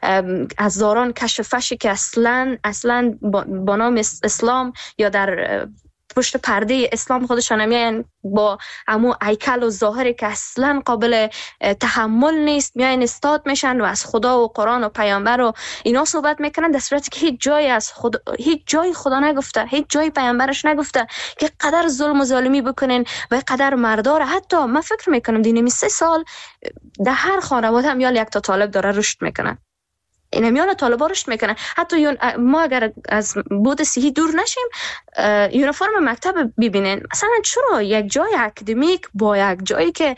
S5: هزاران کشفشی که اصلا با نام اسلام یا در پشت پرده اسلام خودشان میان با امو هیکل و ظاهری که اصلا قابل تحمل نیست، میان استاد میشن و از خدا و قرآن و پیامبر و اینا صحبت میکنن، در صورتی که هیچ جای خدا نگفته، هیچ جای پیامبرش نگفته که قدر ظلم و ظالمی بکنن و قدر مردار. حتی من فکر میکنم دینمی 3 سال در هر خانواده هم یا یک تا طالب داره رشد میکنن. این میان طالبان رشد میکنه. حتی ما اگر از بود صحی دور نشیم، یونیفرم مکتب ببینین، مثلا چرا یک جای اکادمیک با یک جایی که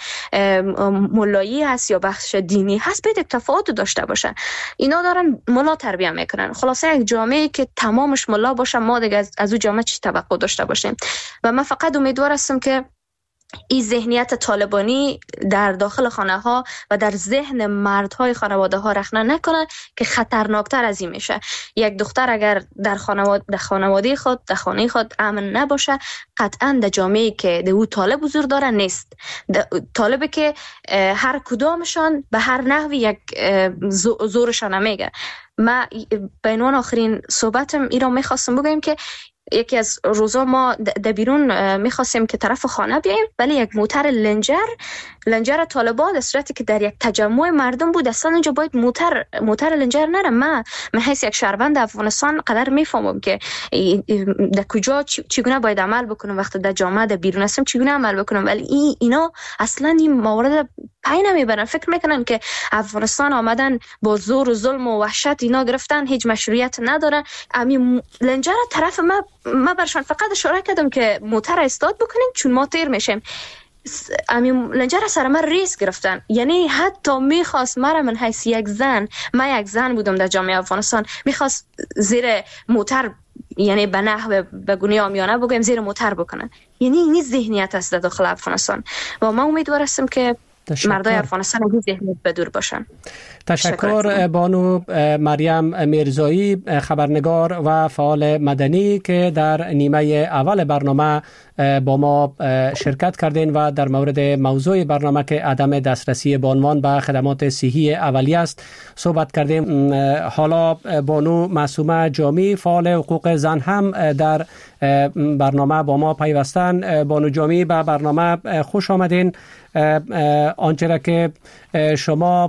S5: مولایی هست یا بخش دینی هست باید تفاوت داشته باشه؟ اینا دارن ملا تربیت میکنن. خلاصه یک جامعه که تمامش ملا باشه، ما دیگه از اون جامعه چی توقع داشته باشیم؟ و من فقط امیدوار هستم که این ذهنیت طالبانی در داخل خانه ها و در ذهن مردهای خانواده ها رخنه نکنه که خطرناکتر از این میشه. یک دختر اگر در خانواده خود، در خانه خود امن نباشه، قطعا در جامعه که در او طالب حضور داره نیست. طالبه که هر کدامشان به هر نحوی یک زورشان میگه. من به عنوان آخرین صحبتم ایران میخواستم بگم که یکی از روزا ما در بیرون میخواستیم که طرف خانه بیاییم، ولی یک موتر لنجر طالبان در صورتی که در یک تجمع مردم بود، اصلا اونجا باید موتر لنجر نره. من حیث یک شهروند افغانستان قدر میفهمم که در کجا چگونه باید عمل بکنم، وقتی در جامعه در بیرون هستم چگونه عمل بکنم، ولی اینا اصلا این موارد پای نمیبرن. فکر میکنن که افغانستان آمدن با زور و ظلم و وحشت اینا گرفتن، هیچ مشروعیت ندارن. همین لنجر طرف ما برشان فقط اشاره کردم که موتر استاد بکنین چون ما تیر میشیم. همین لنجر سر من ریس گرفتن، یعنی حتی میخواست مرا من حیث یک زن، من یک زن بودم در جامعه افغانستان، میخواست زیر موتر، یعنی به نحو به گونه عامیانه بگم زیر موتر بکنن. یعنی این ذهنیت است در داخل افغانستان و ما امیدوار هستم که مردای افغانستان از این ذهنیت بدور باشن.
S3: تشکر بانو مریم میرزایی، خبرنگار و فعال مدنی که در نیمه اول برنامه با ما شرکت کردین و در مورد موضوع برنامه که عدم دسترسی بانوان به خدمات صحی اولیه است صحبت کردیم. حالا بانو معصومه جامی، فعال حقوق زن، هم در برنامه با ما پیوستن. بانو جامی، به برنامه خوش آمدین. آنچه که شما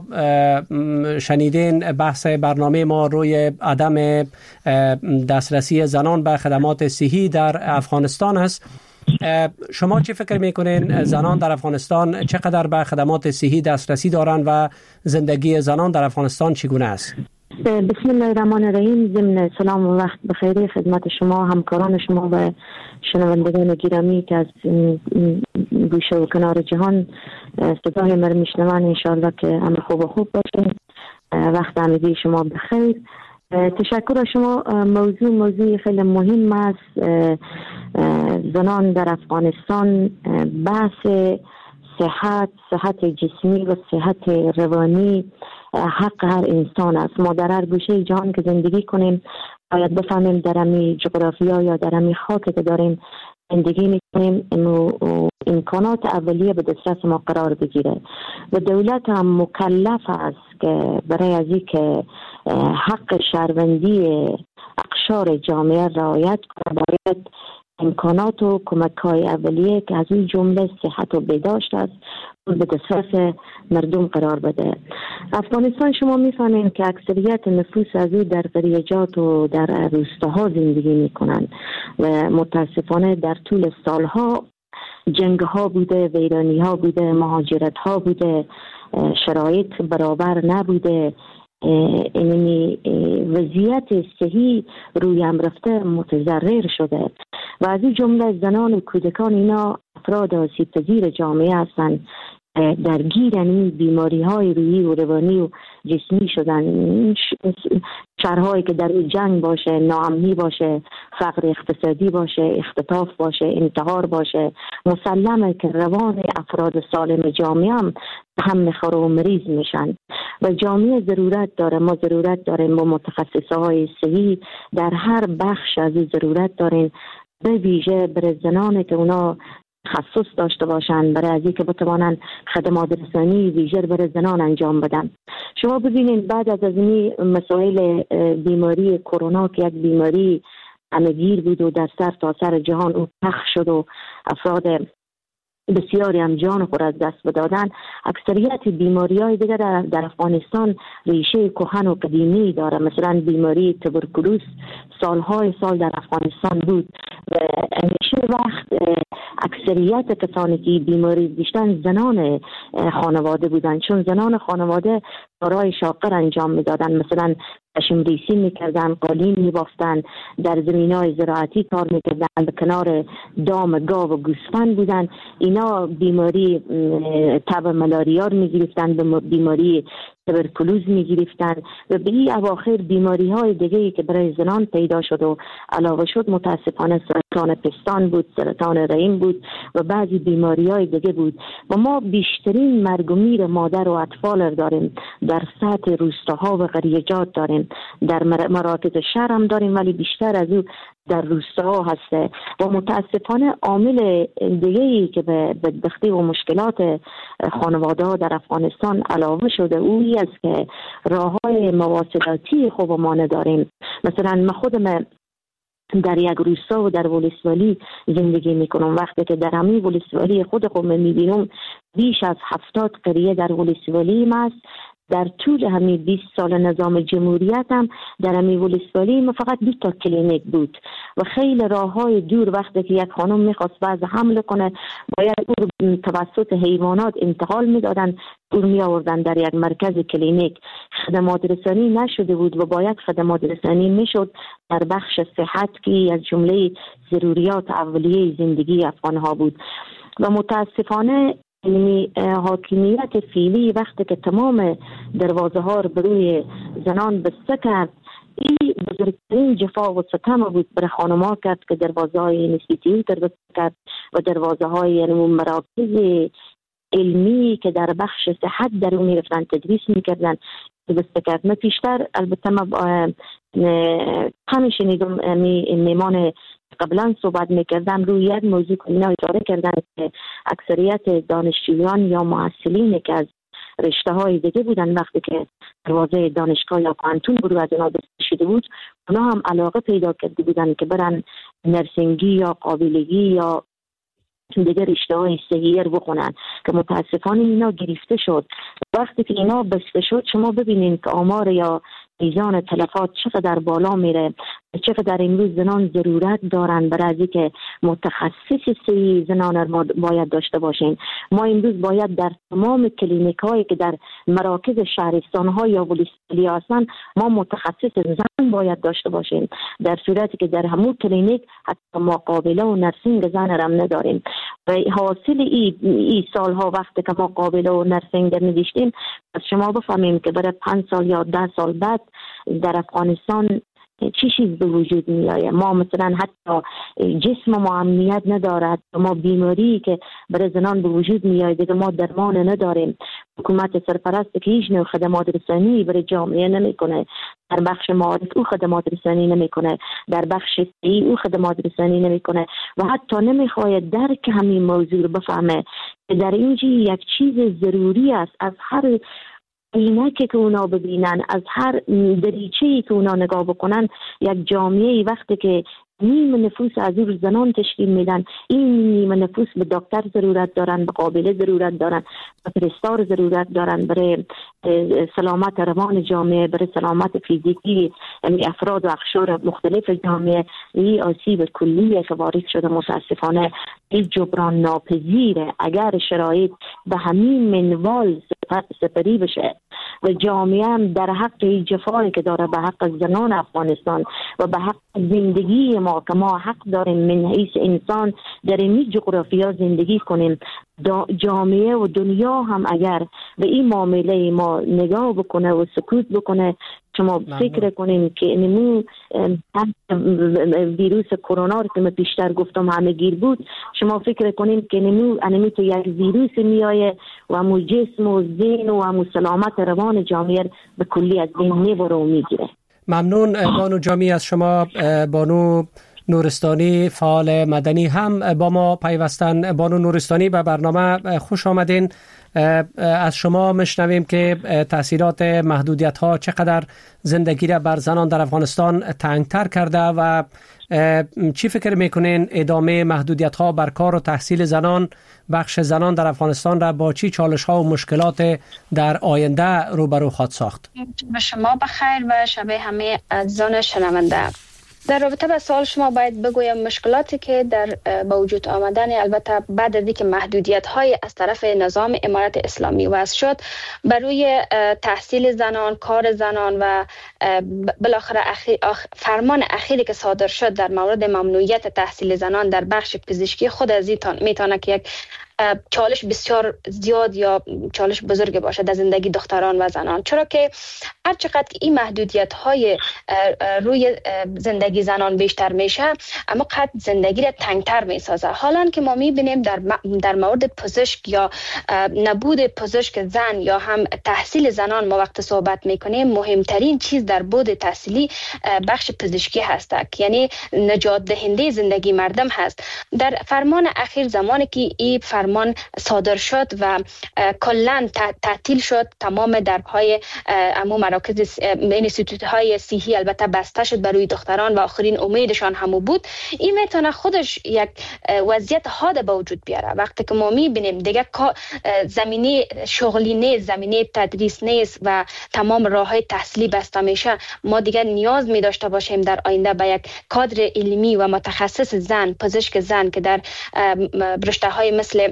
S3: شنیدین، بحث برنامه ما روی عدم دسترسی زنان به خدمات صحی در افغانستان است. شما چی فکر میکنین زنان در افغانستان چقدر به خدمات صحی دسترسی دارند و زندگی زنان در افغانستان چگونه است؟
S6: بسم الله الرحمن الرحیم. ضمن سلام و وقت بخیر خدمت شما، همکاران شما و شنوندگان گرامی که از گوشه و کنار جهان صدای من میشنون. انشاءالله که همه خوب باشه. وقت همگی شما بخیر. تشکر از شما. موضوع خیلی مهم است. زنان در افغانستان، بحث صحت جسمی و صحت روانی حق هر انسان است. ما در هر گوشه جهان که زندگی کنیم باید بفهمیم در همین جغرافیا یا در همین خاک که داریم زندگی میکنیم امکانات اولیه به دسترس ما قرار بگیره و دولت هم مکلف است که برای از این که حق شهروندی اقشار جامعه رعایت کنه باید امکانات و کمک‌های اولیه که از این جمله صحت و بهداشت است به دسترس مردم قرار بده. افغانستان شما می‌فهمید که اکثریت نفوس از او در قریجات و در روستاها زندگی می‌کنند و متاسفانه در طول سالها جنگ‌ها بوده، ویرانی‌ها بوده، مهاجرت‌ها بوده، شرایط برابر نبوده. اینمی وضعیت صحی روی هم رفته متضرر شده و از این جمله زنان و کودکان اینا افراد آسیب پذیر جامعه هستند، درگیر این بیماری های روحی و روانی و جسمی شدن. شهرهایی که در جنگ باشه، ناامنی باشه، فقر اقتصادی باشه، اختطاف باشه، انتحار باشه، مسلمه که روان افراد سالم جامعه هم میخوره و مریض میشن و جامعه ضرورت داره. ما ضرورت داریم با متخصصهای صحی در هر بخش از این ضرورت داریم، به ویژه برای زنانی که اونا تخصص داشته باشند برای از اینکه بتوانند خدمات رسانی ویژه برای زنان انجام بدن. شما ببینید بعد از این مسائل بیماری کرونا که یک بیماری همه‌گیر بود و در سر تا سر جهان او پخش شد و افراد بسیاری هم جان خود از دست بدادن، اکثریت بیماری‌های دیگر در افغانستان ریشه کهن و قدیمی داره. مثلا بیماری توبرکولوس سالهای سال در افغانستان بود و همیشه وقت اکثریت کسانی که بیماری داشتن زنان خانواده بودند، چون زنان خانواده کارهای شاقر انجام میدادن، مثلا پشم ریسی میکردن، قالین میبافتن، در زمینای زراعتی کار میکردن، به کنار دام گاو و گوسفند بودن. اینا بیماری تب ملاریا رو میگرفتن، بیماری تبرکلوز میگرفتن و به این اواخر بیماری های دیگه‌ای که برای زنان پیدا شد و علاوه شد متاسفانه سرطان پستان بود، سرطان رحم بود و بعضی بیماری های دیگه بود. و ما بیشترین مرگ و میر مادر و اطفال داریم در سطح روستاها و قریجات داریم، در مراکز شهر هم داریم ولی بیشتر از او در روستاها هسته. و متاسفانه عامل دیگه‌ای که به بدبختی و مشکلات خانواده‌ها در افغانستان علاوه شده اویی است که راه‌های مواصلاتی خوب ما نداریم. مثلا من خودم در یک روستا و در ولسوالی زندگی میکنم. وقتی که در همین ولسوالی خودم میبینم بیش از 70 قریه در ولسوالی است. در طول همین 20 سال نظام جمهوریت هم در همین ولسوالی ما فقط 2 تا کلینیک بود و خیلی راههای دور. وقتی که یک خانم میخواست بعض حمل کنه باید او توسط حیوانات انتقال میدادن، او می آوردن در یک مرکز کلینیک. خدمات رسانی نشده بود و باید خدمات رسانی میشد در بخش صحت که از جمله ضروریات اولیه زندگی افغانها بود. و متاسفانه حاکمیت فعلی وقتی که تمام دروازه ها رو بروی زنان بسته کرد، این بزرگترین جفا و ستم بود برای خانم‌ها کرد که دروازه های اینستیتیوت بسته کرد و دروازه های مراکز علمی که در بخش صحت در اون میرفتن تدریس میکردن بسته کرد. من پیشتر البته من همیشه میمان قبلا صحبت میکردم روی یک موضوع که اینا اشاره کردن که اکثریت دانشجویان یا محصلین که از رشته های دیگه بودن وقتی که دروازه دانشگاه یا پانتون برو از اینا بسته شده بود، اونا هم علاقه پیدا کرده بودن که برن نرسینگی یا قابلگی یا دیگه رشته های صحیح رو بخونن که متاسفانه اینا گرفته شد. وقتی که اینا بسته شد شما ببینین که آمار یا میزان تلفات چقدر بالا میره، چقدر امروز زنان ضرورت دارن برای که متخصص صحیح زنان ما باید داشته باشین. ما امروز باید در تمام کلینیک هایی که در مراکز شهرستان ها یا ولسوالی هستن ما متخصص زن باید داشته باشیم، در صورتی که در همون کلینیک حتی مقابله و نرسینگ زن هم نداریم. و حاصل این سالها وقتی که ما قابله و نرسینگ نداشتیم از شما بفهمیم که برای 5 سال یا 10 سال بعد در افغانستان چی چیز به وجود می آید. ما مثلا حتی جسم ما امنیت ندارد، ما بیماری که برای زنان به وجود می آید ما درمان نداریم. حکومت سرپرست که هیچ نوع خدمات رسانی برای جامعه نمی کنه، در بخش معارف او خدمات رسانی نمی کنه، در بخش صحی او خدمات رسانی نمی کنه و حتی نمی خواهد درک همین موضوع رو بفهمه که در اینجا یک چیز ضروری است. از هر اینکه که اونا ببینن، از هر دریچه‌ای که اونا نگاه بکنن، یک جامعه وقتی که نیم نفوس از اون زنان تشکیل میدن، این نیم نفوس به دکتر ضرورت دارن، به قابله ضرورت دارن، به پرستار ضرورت دارن برای سلامت روان جامعه، برای سلامت فیزیکی افراد و اقشار مختلف جامعه. این آسیب کلیه که وارد شده متاسفانه این جبران ناپذیره. اگر شرایط به همین منوال سپری بشه و جامعه هم در حق جفایی که داره به حق زنان افغانستان و به حق زندگی ما که ما حق داریم من حیث انسان در این جغرافیا زندگی کنیم، جامعه و دنیا هم اگر به این معامله ما نگاه بکنه و سکوت بکنه، شما فکر کنیم که نمو ویروس کرونا رو که من پیشتر گفتم همه گیر بود، شما فکر کنیم که نمو تو یک ویروس میایه و همو جسم و ذهن و همو سلامت روان جامعه به کلی از بین میبره و میگیره.
S3: ممنون بانو جامی از شما. بانو نورستانی فعال مدنی هم با ما پیوستن. بانو نورستانی به برنامه خوش آمدین. از شما مشنویم که تاثیرات محدودیت ها چقدر زندگی را بر زنان در افغانستان تنگتر کرده و چی فکر میکنین ادامه محدودیت ها بر کار و تحصیل زنان، بخش زنان در افغانستان را با چی چالش ها و مشکلات در آینده روبرو خواهد ساخت؟
S5: به شما بخیر و شب همه عزیزان شنونده. در رابطه با سوال شما باید بگویم مشکلاتی که با وجود آمدن البته بعد از اینکه محدودیت‌های از طرف نظام امارت اسلامی وضع شد بر روی تحصیل زنان، کار زنان و بالاخره فرمان اخیری که صادر شد در مورد ممنوعیت تحصیل زنان در بخش پزشکی خود از این میتونه که یک چالش بسیار زیاد یا چالش بزرگ باشه در زندگی دختران و زنان، چرا که هر چقدر که این محدودیت های روی زندگی زنان بیشتر میشه اما قد زندگی را تنگتر میسازه. حالا که ما میبینیم در مورد پزشک یا نبود پزشک زن یا هم تحصیل زنان ما وقت صحبت میکنیم، مهمترین چیز در بود تحصیلی بخش پزشکی هست، یعنی نجات دهنده زندگی مردم هست. در فرمان اخیر زمانی که این فرمان صادر شد و کلاً تعطیل شد، تمام درهای عموم مراکز اینستیتوت های صحی البته بسته شد برای دختران و آخرین امیدشان همو بود. این میتونه خودش یک وضعیت حاد به وجود بیاره. وقتی که ما میبینیم دیگه زمینه شغلی نیست، زمینه تدریس نیست و تمام راههای تحصیلی بسته میشه، ما دیگه نیاز می داشته باشیم در آینده به یک کادر علمی و متخصص زن، پزشک زن که در رشته‌های مثل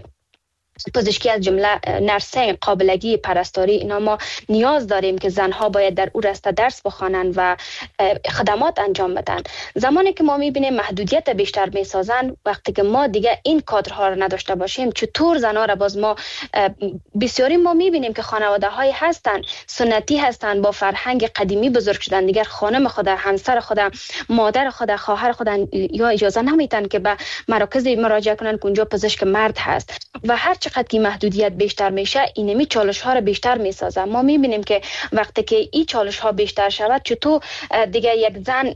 S5: پزشکی از جمله نرسینگ، قابلگی، پرستاری، اینا ما نیاز داریم که زنها باید در او راسته درس بخوانند و خدمات انجام بدن. زمانی که ما میبینیم محدودیت بیشتر میسازن، وقتی که ما دیگه این کادرها رو نداشته باشیم، چطور زنها را باز ما بسیاری ما میبینیم که خانواده های هستن سنتی هستن، با فرهنگ قدیمی بزرگ شدن، دیگر خانم خود، همسر خود، مادر خود، خواهر خود یا اجازه نمیتن که به مراکز مراجعه کنن که اونجا پزشک مرد هست و هر چقدر که محدودیت بیشتر میشه اینمی چالش ها رو بیشتر میسازه. ما میبینیم که وقتی که این چالش ها بیشتر شود، چطور دیگه یک زن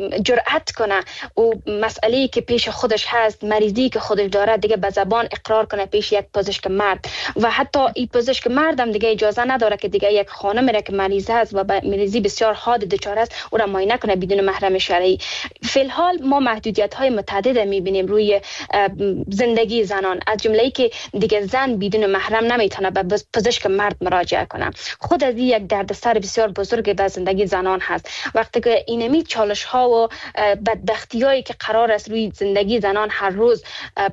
S5: جرأت کنه و مسئله‌ای که پیش خودش هست، مریضی که خودش داره، دیگه به زبان اقرار کنه پیش یک پزشک مرد و حتی این پزشک مرد هم دیگه اجازه نداره که دیگه یک خانم را که مریض است و به مریضی بسیار حاد دچار است او را معاینه کنه بدون محرم شرعی. فی الحال ما محدودیت های متعدد میبینیم روی زندگی زنان، از جمله که دیگه زن بدون محرم نمیتونه به پزشک مرد مراجعه کنه. خود از یک دردسر بسیار بزرگ در زندگی زنان هست. وقتی که اینمی چالش ها و بدبختی هایی که قرار است روی زندگی زنان هر روز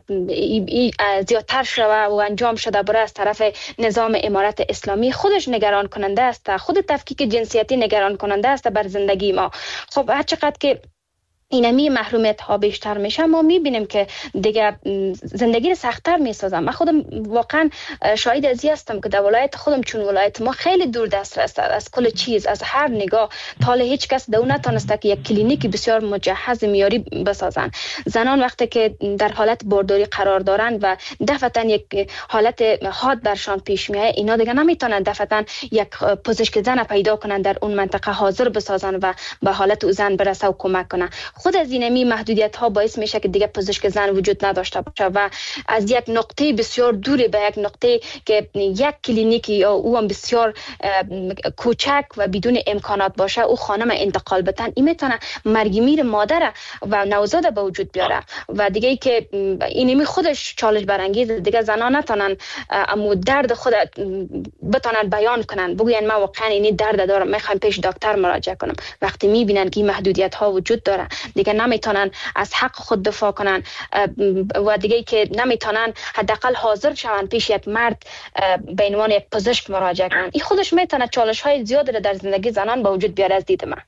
S5: زیادتر شده و انجام شده برای از طرف نظام امارت اسلامی، خودش نگران کننده است. خود تفکیک جنسیتی نگران کننده است بر زندگی ما. خب هر چقدر که اینمی محرومیت ها بیشتر میشه، ما میبینیم که دیگه زندگی رو سخت‌تر میسازم. من خودم واقعا شاهد از این هستم که در ولایت خودم، چون ولایت ما خیلی دور دست است از کل چیز، از هر نگاه، تا هیچ کس دو نتونسته که یک کلینیک بسیار مجهز معیاری بسازن. زنان وقتی که در حالت بارداری قرار دارن و دفعتاً یک حالت حاد برشان پیش میاد، اینا دیگه نمیتونن دفعتاً یک پزشک زن پیدا کنن در اون منطقه حاضر بسازن و به حالت او زن برسه و کمک کنن. خود از اینمی محدودیت ها باعث میشه که دیگه پزشک زن وجود نداشته باشه و از یک نقطه بسیار دوری به یک نقطه که یک کلینیک یا او هم بسیار کوچک و بدون امکانات باشه او خانم انتقال بدن، این میتونه مرگ میر مادر و نوزاد به وجود بیاره و دیگه ای که اینمی خودش چالش برانگیز، دیگه زنان نتونن اما درد خود بتونن بیان کنن، بگوین من واقعا این درد دارم، میخوام پیش دکتر مراجعه کنم. وقتی میبینن که این محدودیت ها وجود داره، دیگه نمیتونن از حق خود دفاع کنن و دیگه که نمیتونن حداقل حاضر شون پیش یک مرد به عنوان یک پزشک مراجعه کنن. این خودش میتونه چالش های زیادی در زندگی زنان به وجود بیاره از دید من.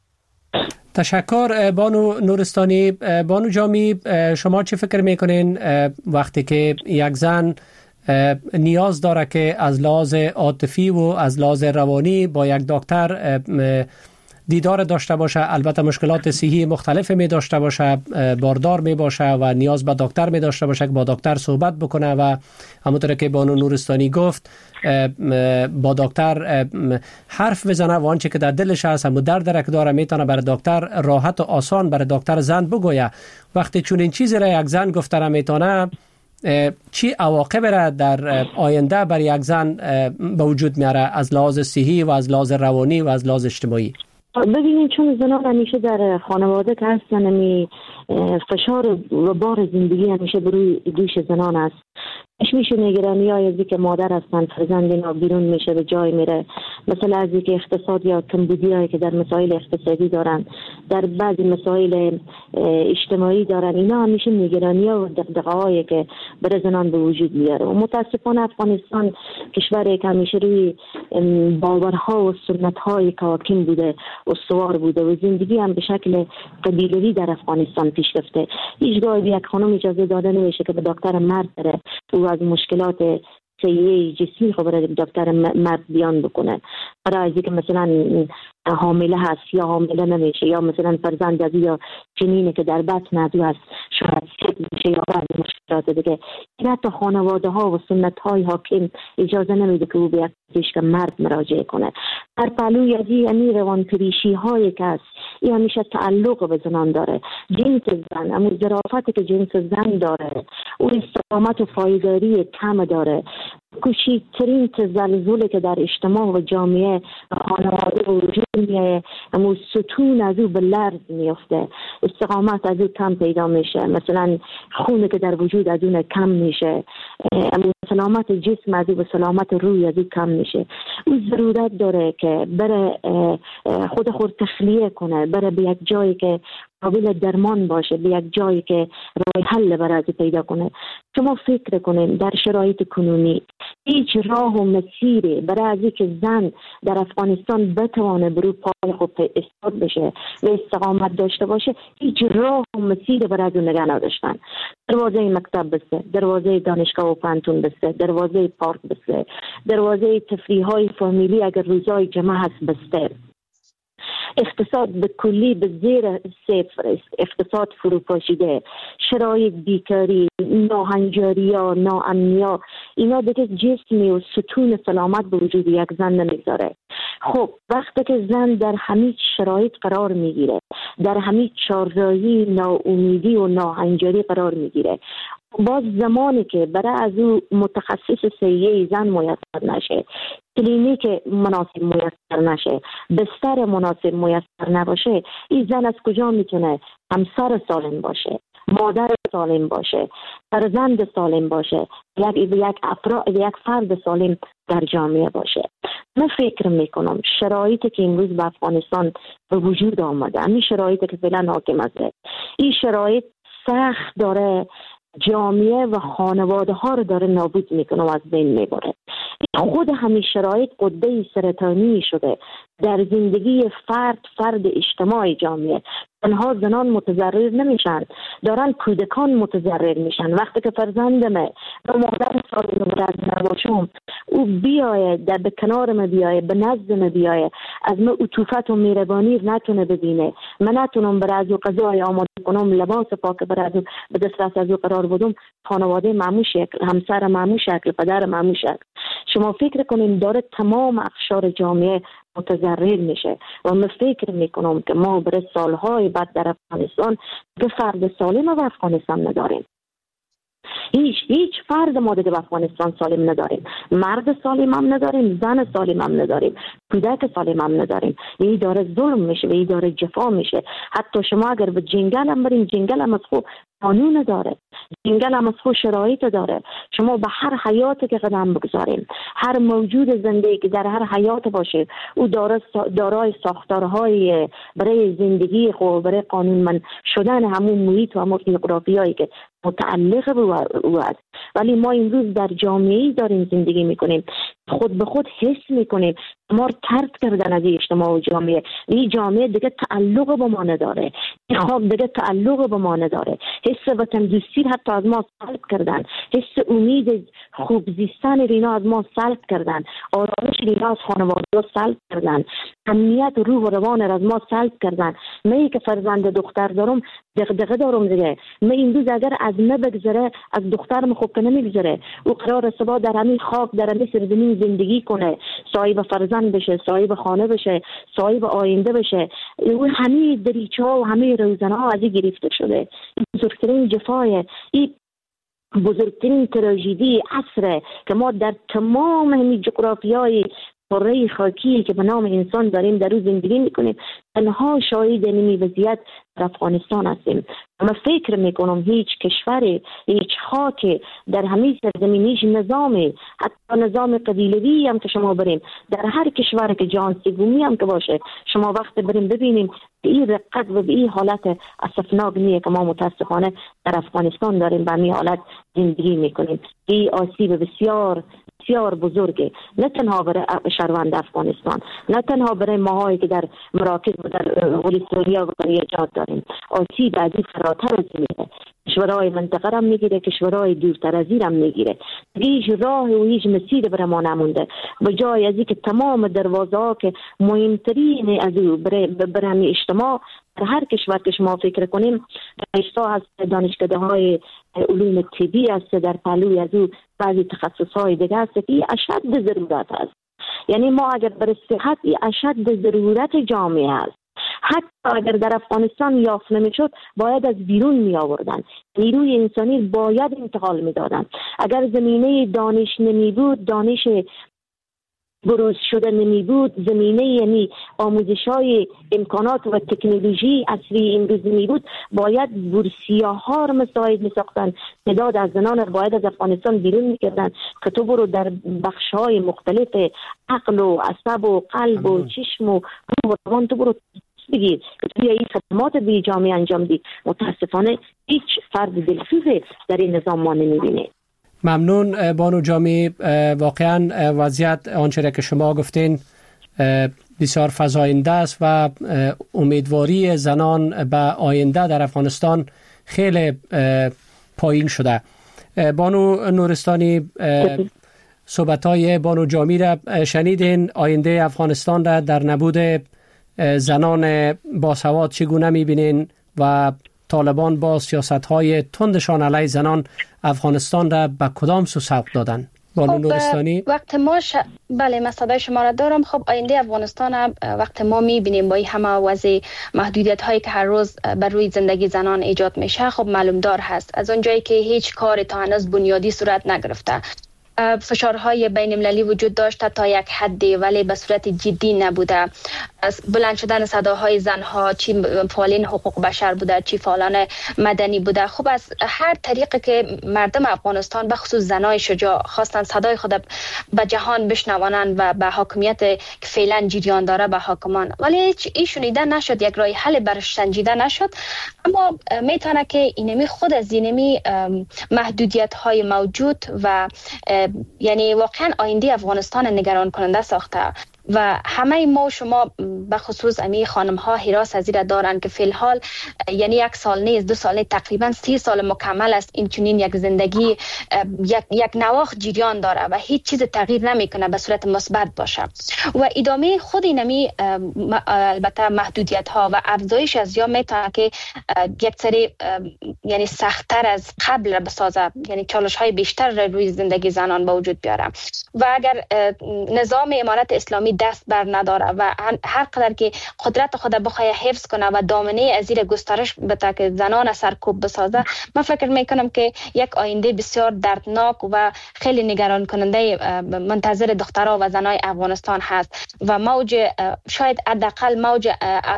S3: تشکر بانو نورستانی. بانو جامی، شما چه فکر میکنین وقتی که یک زن نیاز داره که از لحاظ عاطفی و از لحاظ روانی با یک دکتر دیدار داشته باشه، البته مشکلات صحی مختلف می داشته باشه، باردار می باشه و نیاز به دکتر می داشته باشه که با دکتر صحبت بکنه و همونطور که بانو نورستانی گفت با دکتر حرف بزنه و آنچه که در دلش هست و درد که داره میتونه برای دکتر راحت و آسان برای دکتر زن بگویه. وقتی چون این چیزی را یک زن گفته میتونه، چی عواقب را در آینده برای یک زن به وجود میاره از لحاظ صحی و از لحاظ روانی و از لحاظ اجتماعی؟
S6: ببینید، چون زنان همیشه در خانواده که هستن، فشار و بار زندگی همیشه بروی دوش زنان است. میشه نگرانی های از که مادر هستن، فرزند اینا بیرون میشه، به جای میره، مثلا از اینکه اقتصاد یا کمبودیایی که در مسائل اقتصادی دارن، در بعضی مسائل اجتماعی دارن، اینا همیشه نگرانی‌ها و دغدغه‌هایی که برای زنان به وجود میاره. و متاسفانه افغانستان کشوری که همیشه روی باورها و سنت‌های حاکم بوده، استوار بوده و زندگی هم به شکل قبیله‌ای در افغانستان پیش رفته. هیچگاه به یک خانم اجازه داده نمیشه که به دکتر مرد بره و از مشکلات سیئه جسمی خود برای دکتر مرد بیان بکنه. برای اینکه مثلا حامله هست یا حامله نمیشه، یا مثلا فرزند از یا جنینی که در بطن از هست شاید سقط میشه یا بعضی مشکلات دیگه. این حتی خانواده ها و سنت های حاکم اجازه نمیده که او به یک پزشک مرد مراجعه کنه. در پهلوی از این روانپریشی هایی که هست، این همیشه تعلق به زنان داره. جنس زن، اما ظرافتی که جنس زن داره، او استقامت و پایداری کم داره. کوچکترین تزلزلی که در اجتماع و جامعه و خانواده وجود میاد، اما ستون از او به لرز میفته، استقامت از او کم پیدا میشه، مثلا خون که در وجود از اون کم میشه، اما سلامت جسم از او به سلامت روی از او کم میشه. او ضرورت داره که بره خود تخلیه کنه، بره به یک جایی که قابل درمان باشه، به یک جایی که راه حل برای پیدا کنه. شما فکر کنید در شرایط کنونی هیچ راه و مسیری برای از اینکه زن در افغانستان بتوانه برای پای خود ایستاد بشه و استقامت داشته باشه، هیچ راه و مسیری برای از اون نگه نداشتن. دروازه مکتب بسته، دروازه دانشگاه و پانتون بسته، دروازه پارک بسته، دروازه تفریح‌های فامیلی اگر روزهای جمعه هست بسته. اقتصاد به کلی به زیر صفر است، اقتصاد فروپاشیده، شرایط بیکاری، ناهنجاری‌ها، ناامنی‌ها، اینا دیگه جسمی و ستون سلامت به وجود یک زن نمیذاره. خب وقتی که زن در همین شرایط قرار میگیره، در همین چارزایی، ناامیدی و ناهنجاری قرار میگیره، باز زمانی که برای از او متخصص سیه زن میسر نشه، کلینیک مناسب میسر نشه، بستر مناسب میسر نباشه، این زن از کجا میتونه همسر سالم باشه، مادر سالم باشه، فرزند سالم باشه، یک فرد سالم در جامعه باشه؟ من فکر میکنم شرایطی که امروز به افغانستان به وجود آمده، همین شرایطی که فعلا حاکم است، این شرایط سخت داره جامعه و خانواده ها رو داره نابود میکنه و از بین میبره. خود همین شرایط قده سرطانی شده در زندگی فرد اجتماعی جامعه. تنها زنان متضرر نمیشن، دارن کودکان متضرر میشن. وقتی که فرزندمه و مادر سالم از نباشم، او بیایه در به کنارم بیایه، به نزدم بیایه، از من عطوفت و مهربانی نتونه ببینه، من نتونم برای از او غذای آماده کنم، لباس پاک برای از او به دسترس از او قرار بدم، خانواده معمول شکل، همسر معمول شکل، پدر معمول شکل. شما فکر کنیم داره تمام اقشار جامعه متضرر میشه و من فکر میکنم که ما برای سالهای بعد در افغانستان که فرد سالم و افغانستان نداریم. هیچ فرد ما دیگه به افغانستان سالم نداریم. مرد سالم هم نداریم، زن سالم هم نداریم، کودک سالم هم نداریم. این داره ظلم میشه و این داره جفا میشه. حتی شما اگر به جنگل هم بریم، جنگل هم از خود قانون داره، جنگل هم از خود شرایط داره. شما به هر حیاتی که قدم بگذاریم، هر موجود زنده که در هر حیات باشه، او دارای ساختارهای برای زندگی خود، برای قانونمند شدن همون محیط و همون جغرافیایی که متعلق به او است. ولی ما امروز در جامعه‌ای داریم زندگی میکنیم، خود به خود حس میکنیم ما ترک کردن از اجتماع و جامعه. این جامعه دیگه تعلق به ما نداره، این خواب دیگه تعلق به ما نداره. حس وطن دوستی حتی از ما سلب کردن، حس امید خوب زیستن رینا از ما سلب کردن، آرامش رینا از خانواده سلب کردن، امنیت روح و روان از ما سلب کردن. من که فرزند دختر دارم دغدغه دارم دیگه. من این روز اگر از من بگذره از دخترم خوب که نمیگذره. او قرار صبح در همین خاک، در همین سرزمین زندگی کنه، صاحب فرزند بشه، صاحب خانه بشه، صاحب آینده بشه. او همه دریچه ها و همه روزنه ها از این گرفته شده. این بزرگترین جفای، این بزرگترین تراژدی عصره که ما در تمام همین جغرافیای قاره خاکی که به نام انسان داریم در روز زندگی میکنیم، تنها شاهد نمی وضعیت در افغانستان هستیم. من فکر میکنم هیچ کشور، هیچ خاک در همه سرزمین، هیچ نظام، حتی نظام قبیلوی هم که شما بریم در هر کشور که جهان سومی هم که باشه، شما وقت بریم ببینیم به این رقت و به این حالت اسفناک نیه که ما متاسفانه در افغانستان داریم و همین حالت زندگی میکنیم. این آسیب بسیار بسیار بزرگه، نه تنها برای شهروند افغانستان، نه تنها برای ماهایی که در مراکز و در ولستانیا و قریجات داریم. آسیب از این فراتر از میره، کشورهای منطقه هم میگیره، کشورهای دورتر از این هم میگیره. هیچ راه و هیچ مسیر برای ما نمونده. به جای از اینکه تمام دروازه ها که مهمترین از او برای اجتماع در هر کشور که شما فکر کنیم، دانشگاه هست، دانشکده های علوم طبی هست، در پهلوی از او بعضی تخصص های دیگه هست که اشد ضرورت هست. یعنی ما اگر برای صحت اشد ضرورت جامعه هست، حتی اگر در افغانستان یافت نمیشد باید از بیرون می آوردن، نیروی انسانی باید انتقال می دادن. اگر زمینه دانش نمی بود، دانش بروز شده نمی بود، زمینه یعنی آموزش های امکانات و تکنولوژی اصلی امروز نمی بود، باید بورسیاها را مساعد می ساختن. تعداد از زنان باید از افغانستان بیرون می کردن که تو برو در بخش های مختلف عقل و عصب و قلب و چشم و روان تو برو بگیر که توی این خدمات به جامعه انجام دی. متاسفانه هیچ فرد دلسوز در این نظام ما نمیبینه.
S3: ممنون بانو جامی. واقعا وضعیت آنچه که شما گفتین بسیار فزاینده است و امیدواری زنان به آینده در افغانستان خیلی پایین شده. بانو نورستانی، صحبت‌های بانو جامی را شنیدین. آینده افغانستان را در نبود زنان باسواد چگونه می‌بینین و طالبان با سیاست‌های تندشان علیه زنان افغانستان را به کدام سو سوق دادن؟ بانو نورستانی.
S5: وقت ما بله، من صدای شما را دارم. خب آینده افغانستان وقت ما می‌بینیم با این همه وضع محدودیت‌هایی که هر روز بر روی زندگی زنان ایجاد میشه، خب معلوم دار هست. از اونجایی که هیچ کاری تا هنوز بنیادی صورت نگرفته، فشارهای بین المللی وجود داشته تا یک حدی، ولی به صورت جدی نبوده. بلند شدن صداهای زنها، چی فعالین حقوق بشر بوده، چی فعالان مدنی بوده، خب از هر طریقی که مردم افغانستان به خصوص زنای شجاع خواستن صدای خود به جهان بشنوانند و به حاکمیت که فعلا جریان داره به حاکمان، ولی هیچ شنیده نشد، یک راه حل برش سنجیده نشد. اما میتونه که اینمی خود از اینمی محدودیت های موجود و یعنی واقعا آینده افغانستان نگران کننده ساخته و همه ما شما به خصوص امی خانم ها حراس از این دارن که فی الحال یعنی 1 سال نیست، 2 سال نیست، تقریبا 30 سال مکمل است این چنین یک زندگی یک نواخت جریان داره و هیچ چیز تغییر نمیکنه به صورت مثبت باشه و ادامه خود اینمی البته محدودیت ها و افزایش از یا میتونه که یک سری یعنی سخت‌تر از قبل بسازه، یعنی چالش های بیشتر روی زندگی زنان به وجود بیاره و اگر نظام امارت اسلامی دست بر نداره و هر قدر که قدرت خود بخواه حفظ کنه و دامنه از زیر گسترش بده که زنان سرکوب بسازه، من فکر میکنم که یک آینده بسیار دردناک و خیلی نگران کننده منتظر دخترها و زنای افغانستان هست و موج شاید حداقل موج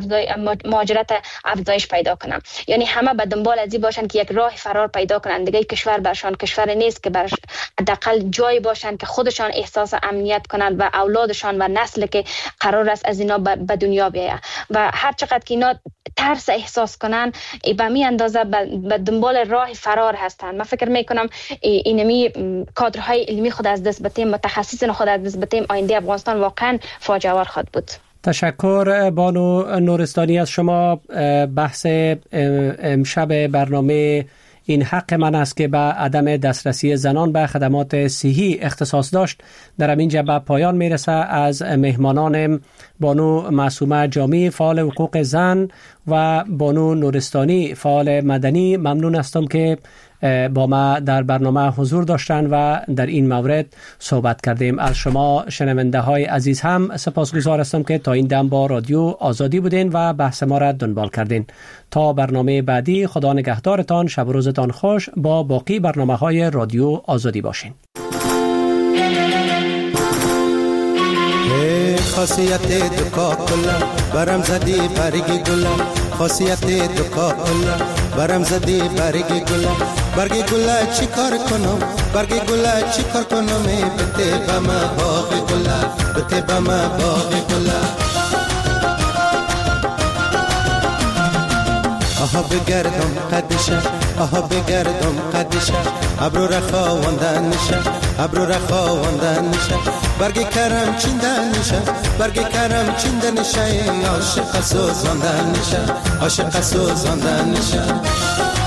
S5: مهاجرت افزایش پیدا کنه. یعنی همه به دنبال از این باشن که یک راه فرار پیدا کنن، دیگه کشور برشان کشور نیست که برش حداقل جای باشن که خودشان احساس امنیت کنن و اولادشان و نسل که قرار است از اینا به دنیا بیاید و هر چقدر که اینا ترس احساس کنن به می اندازه به دنبال راه فرار هستن. من فکر میکنم اینمی کادرهای علمی خود از دست بدیم، متخصصین خود از دست بدیم، آینده افغانستان واقعا فاجعه آور خواهد بود.
S3: تشکر بانو نورستانی از شما. بحث امشب برنامه این حق من است که به عدم دسترسی زنان به خدمات صحی اختصاص داشت در همین جبه پایان میرسه. از مهمانان بانو معصومه جامی فعال حقوق زن و بانو نورستانی فعال مدنی ممنون هستم که با ما در برنامه حضور داشتن و در این مورد صحبت کردیم. از شما شنونده های عزیز هم سپاسگزار هستم که تا این دم با رادیو آزادی بودین و بحث ما را دنبال کردین. تا برنامه بعدی، خدا نگهدارتان، شب و روزتان خوش. با باقی برنامه های رادیو آزادی باشین.
S7: خاصیت دکا کلا برم زدی برگی گلا خاصیت دکا کلا برم زدی برگی گلا برگی گلا چی کار کنم برگی گلا چی کار کنم بته بما باغ گلا بته بما باغ گلا آها بگردم قدشه آها بگردم قدشه ابرو رخا وندن نشه ابرو رخا وندن نشه برگی کرم چیندن نشه برگی کرم چیندن نشه عاشق سوزاندن نشه عاشق سوزاندن نشه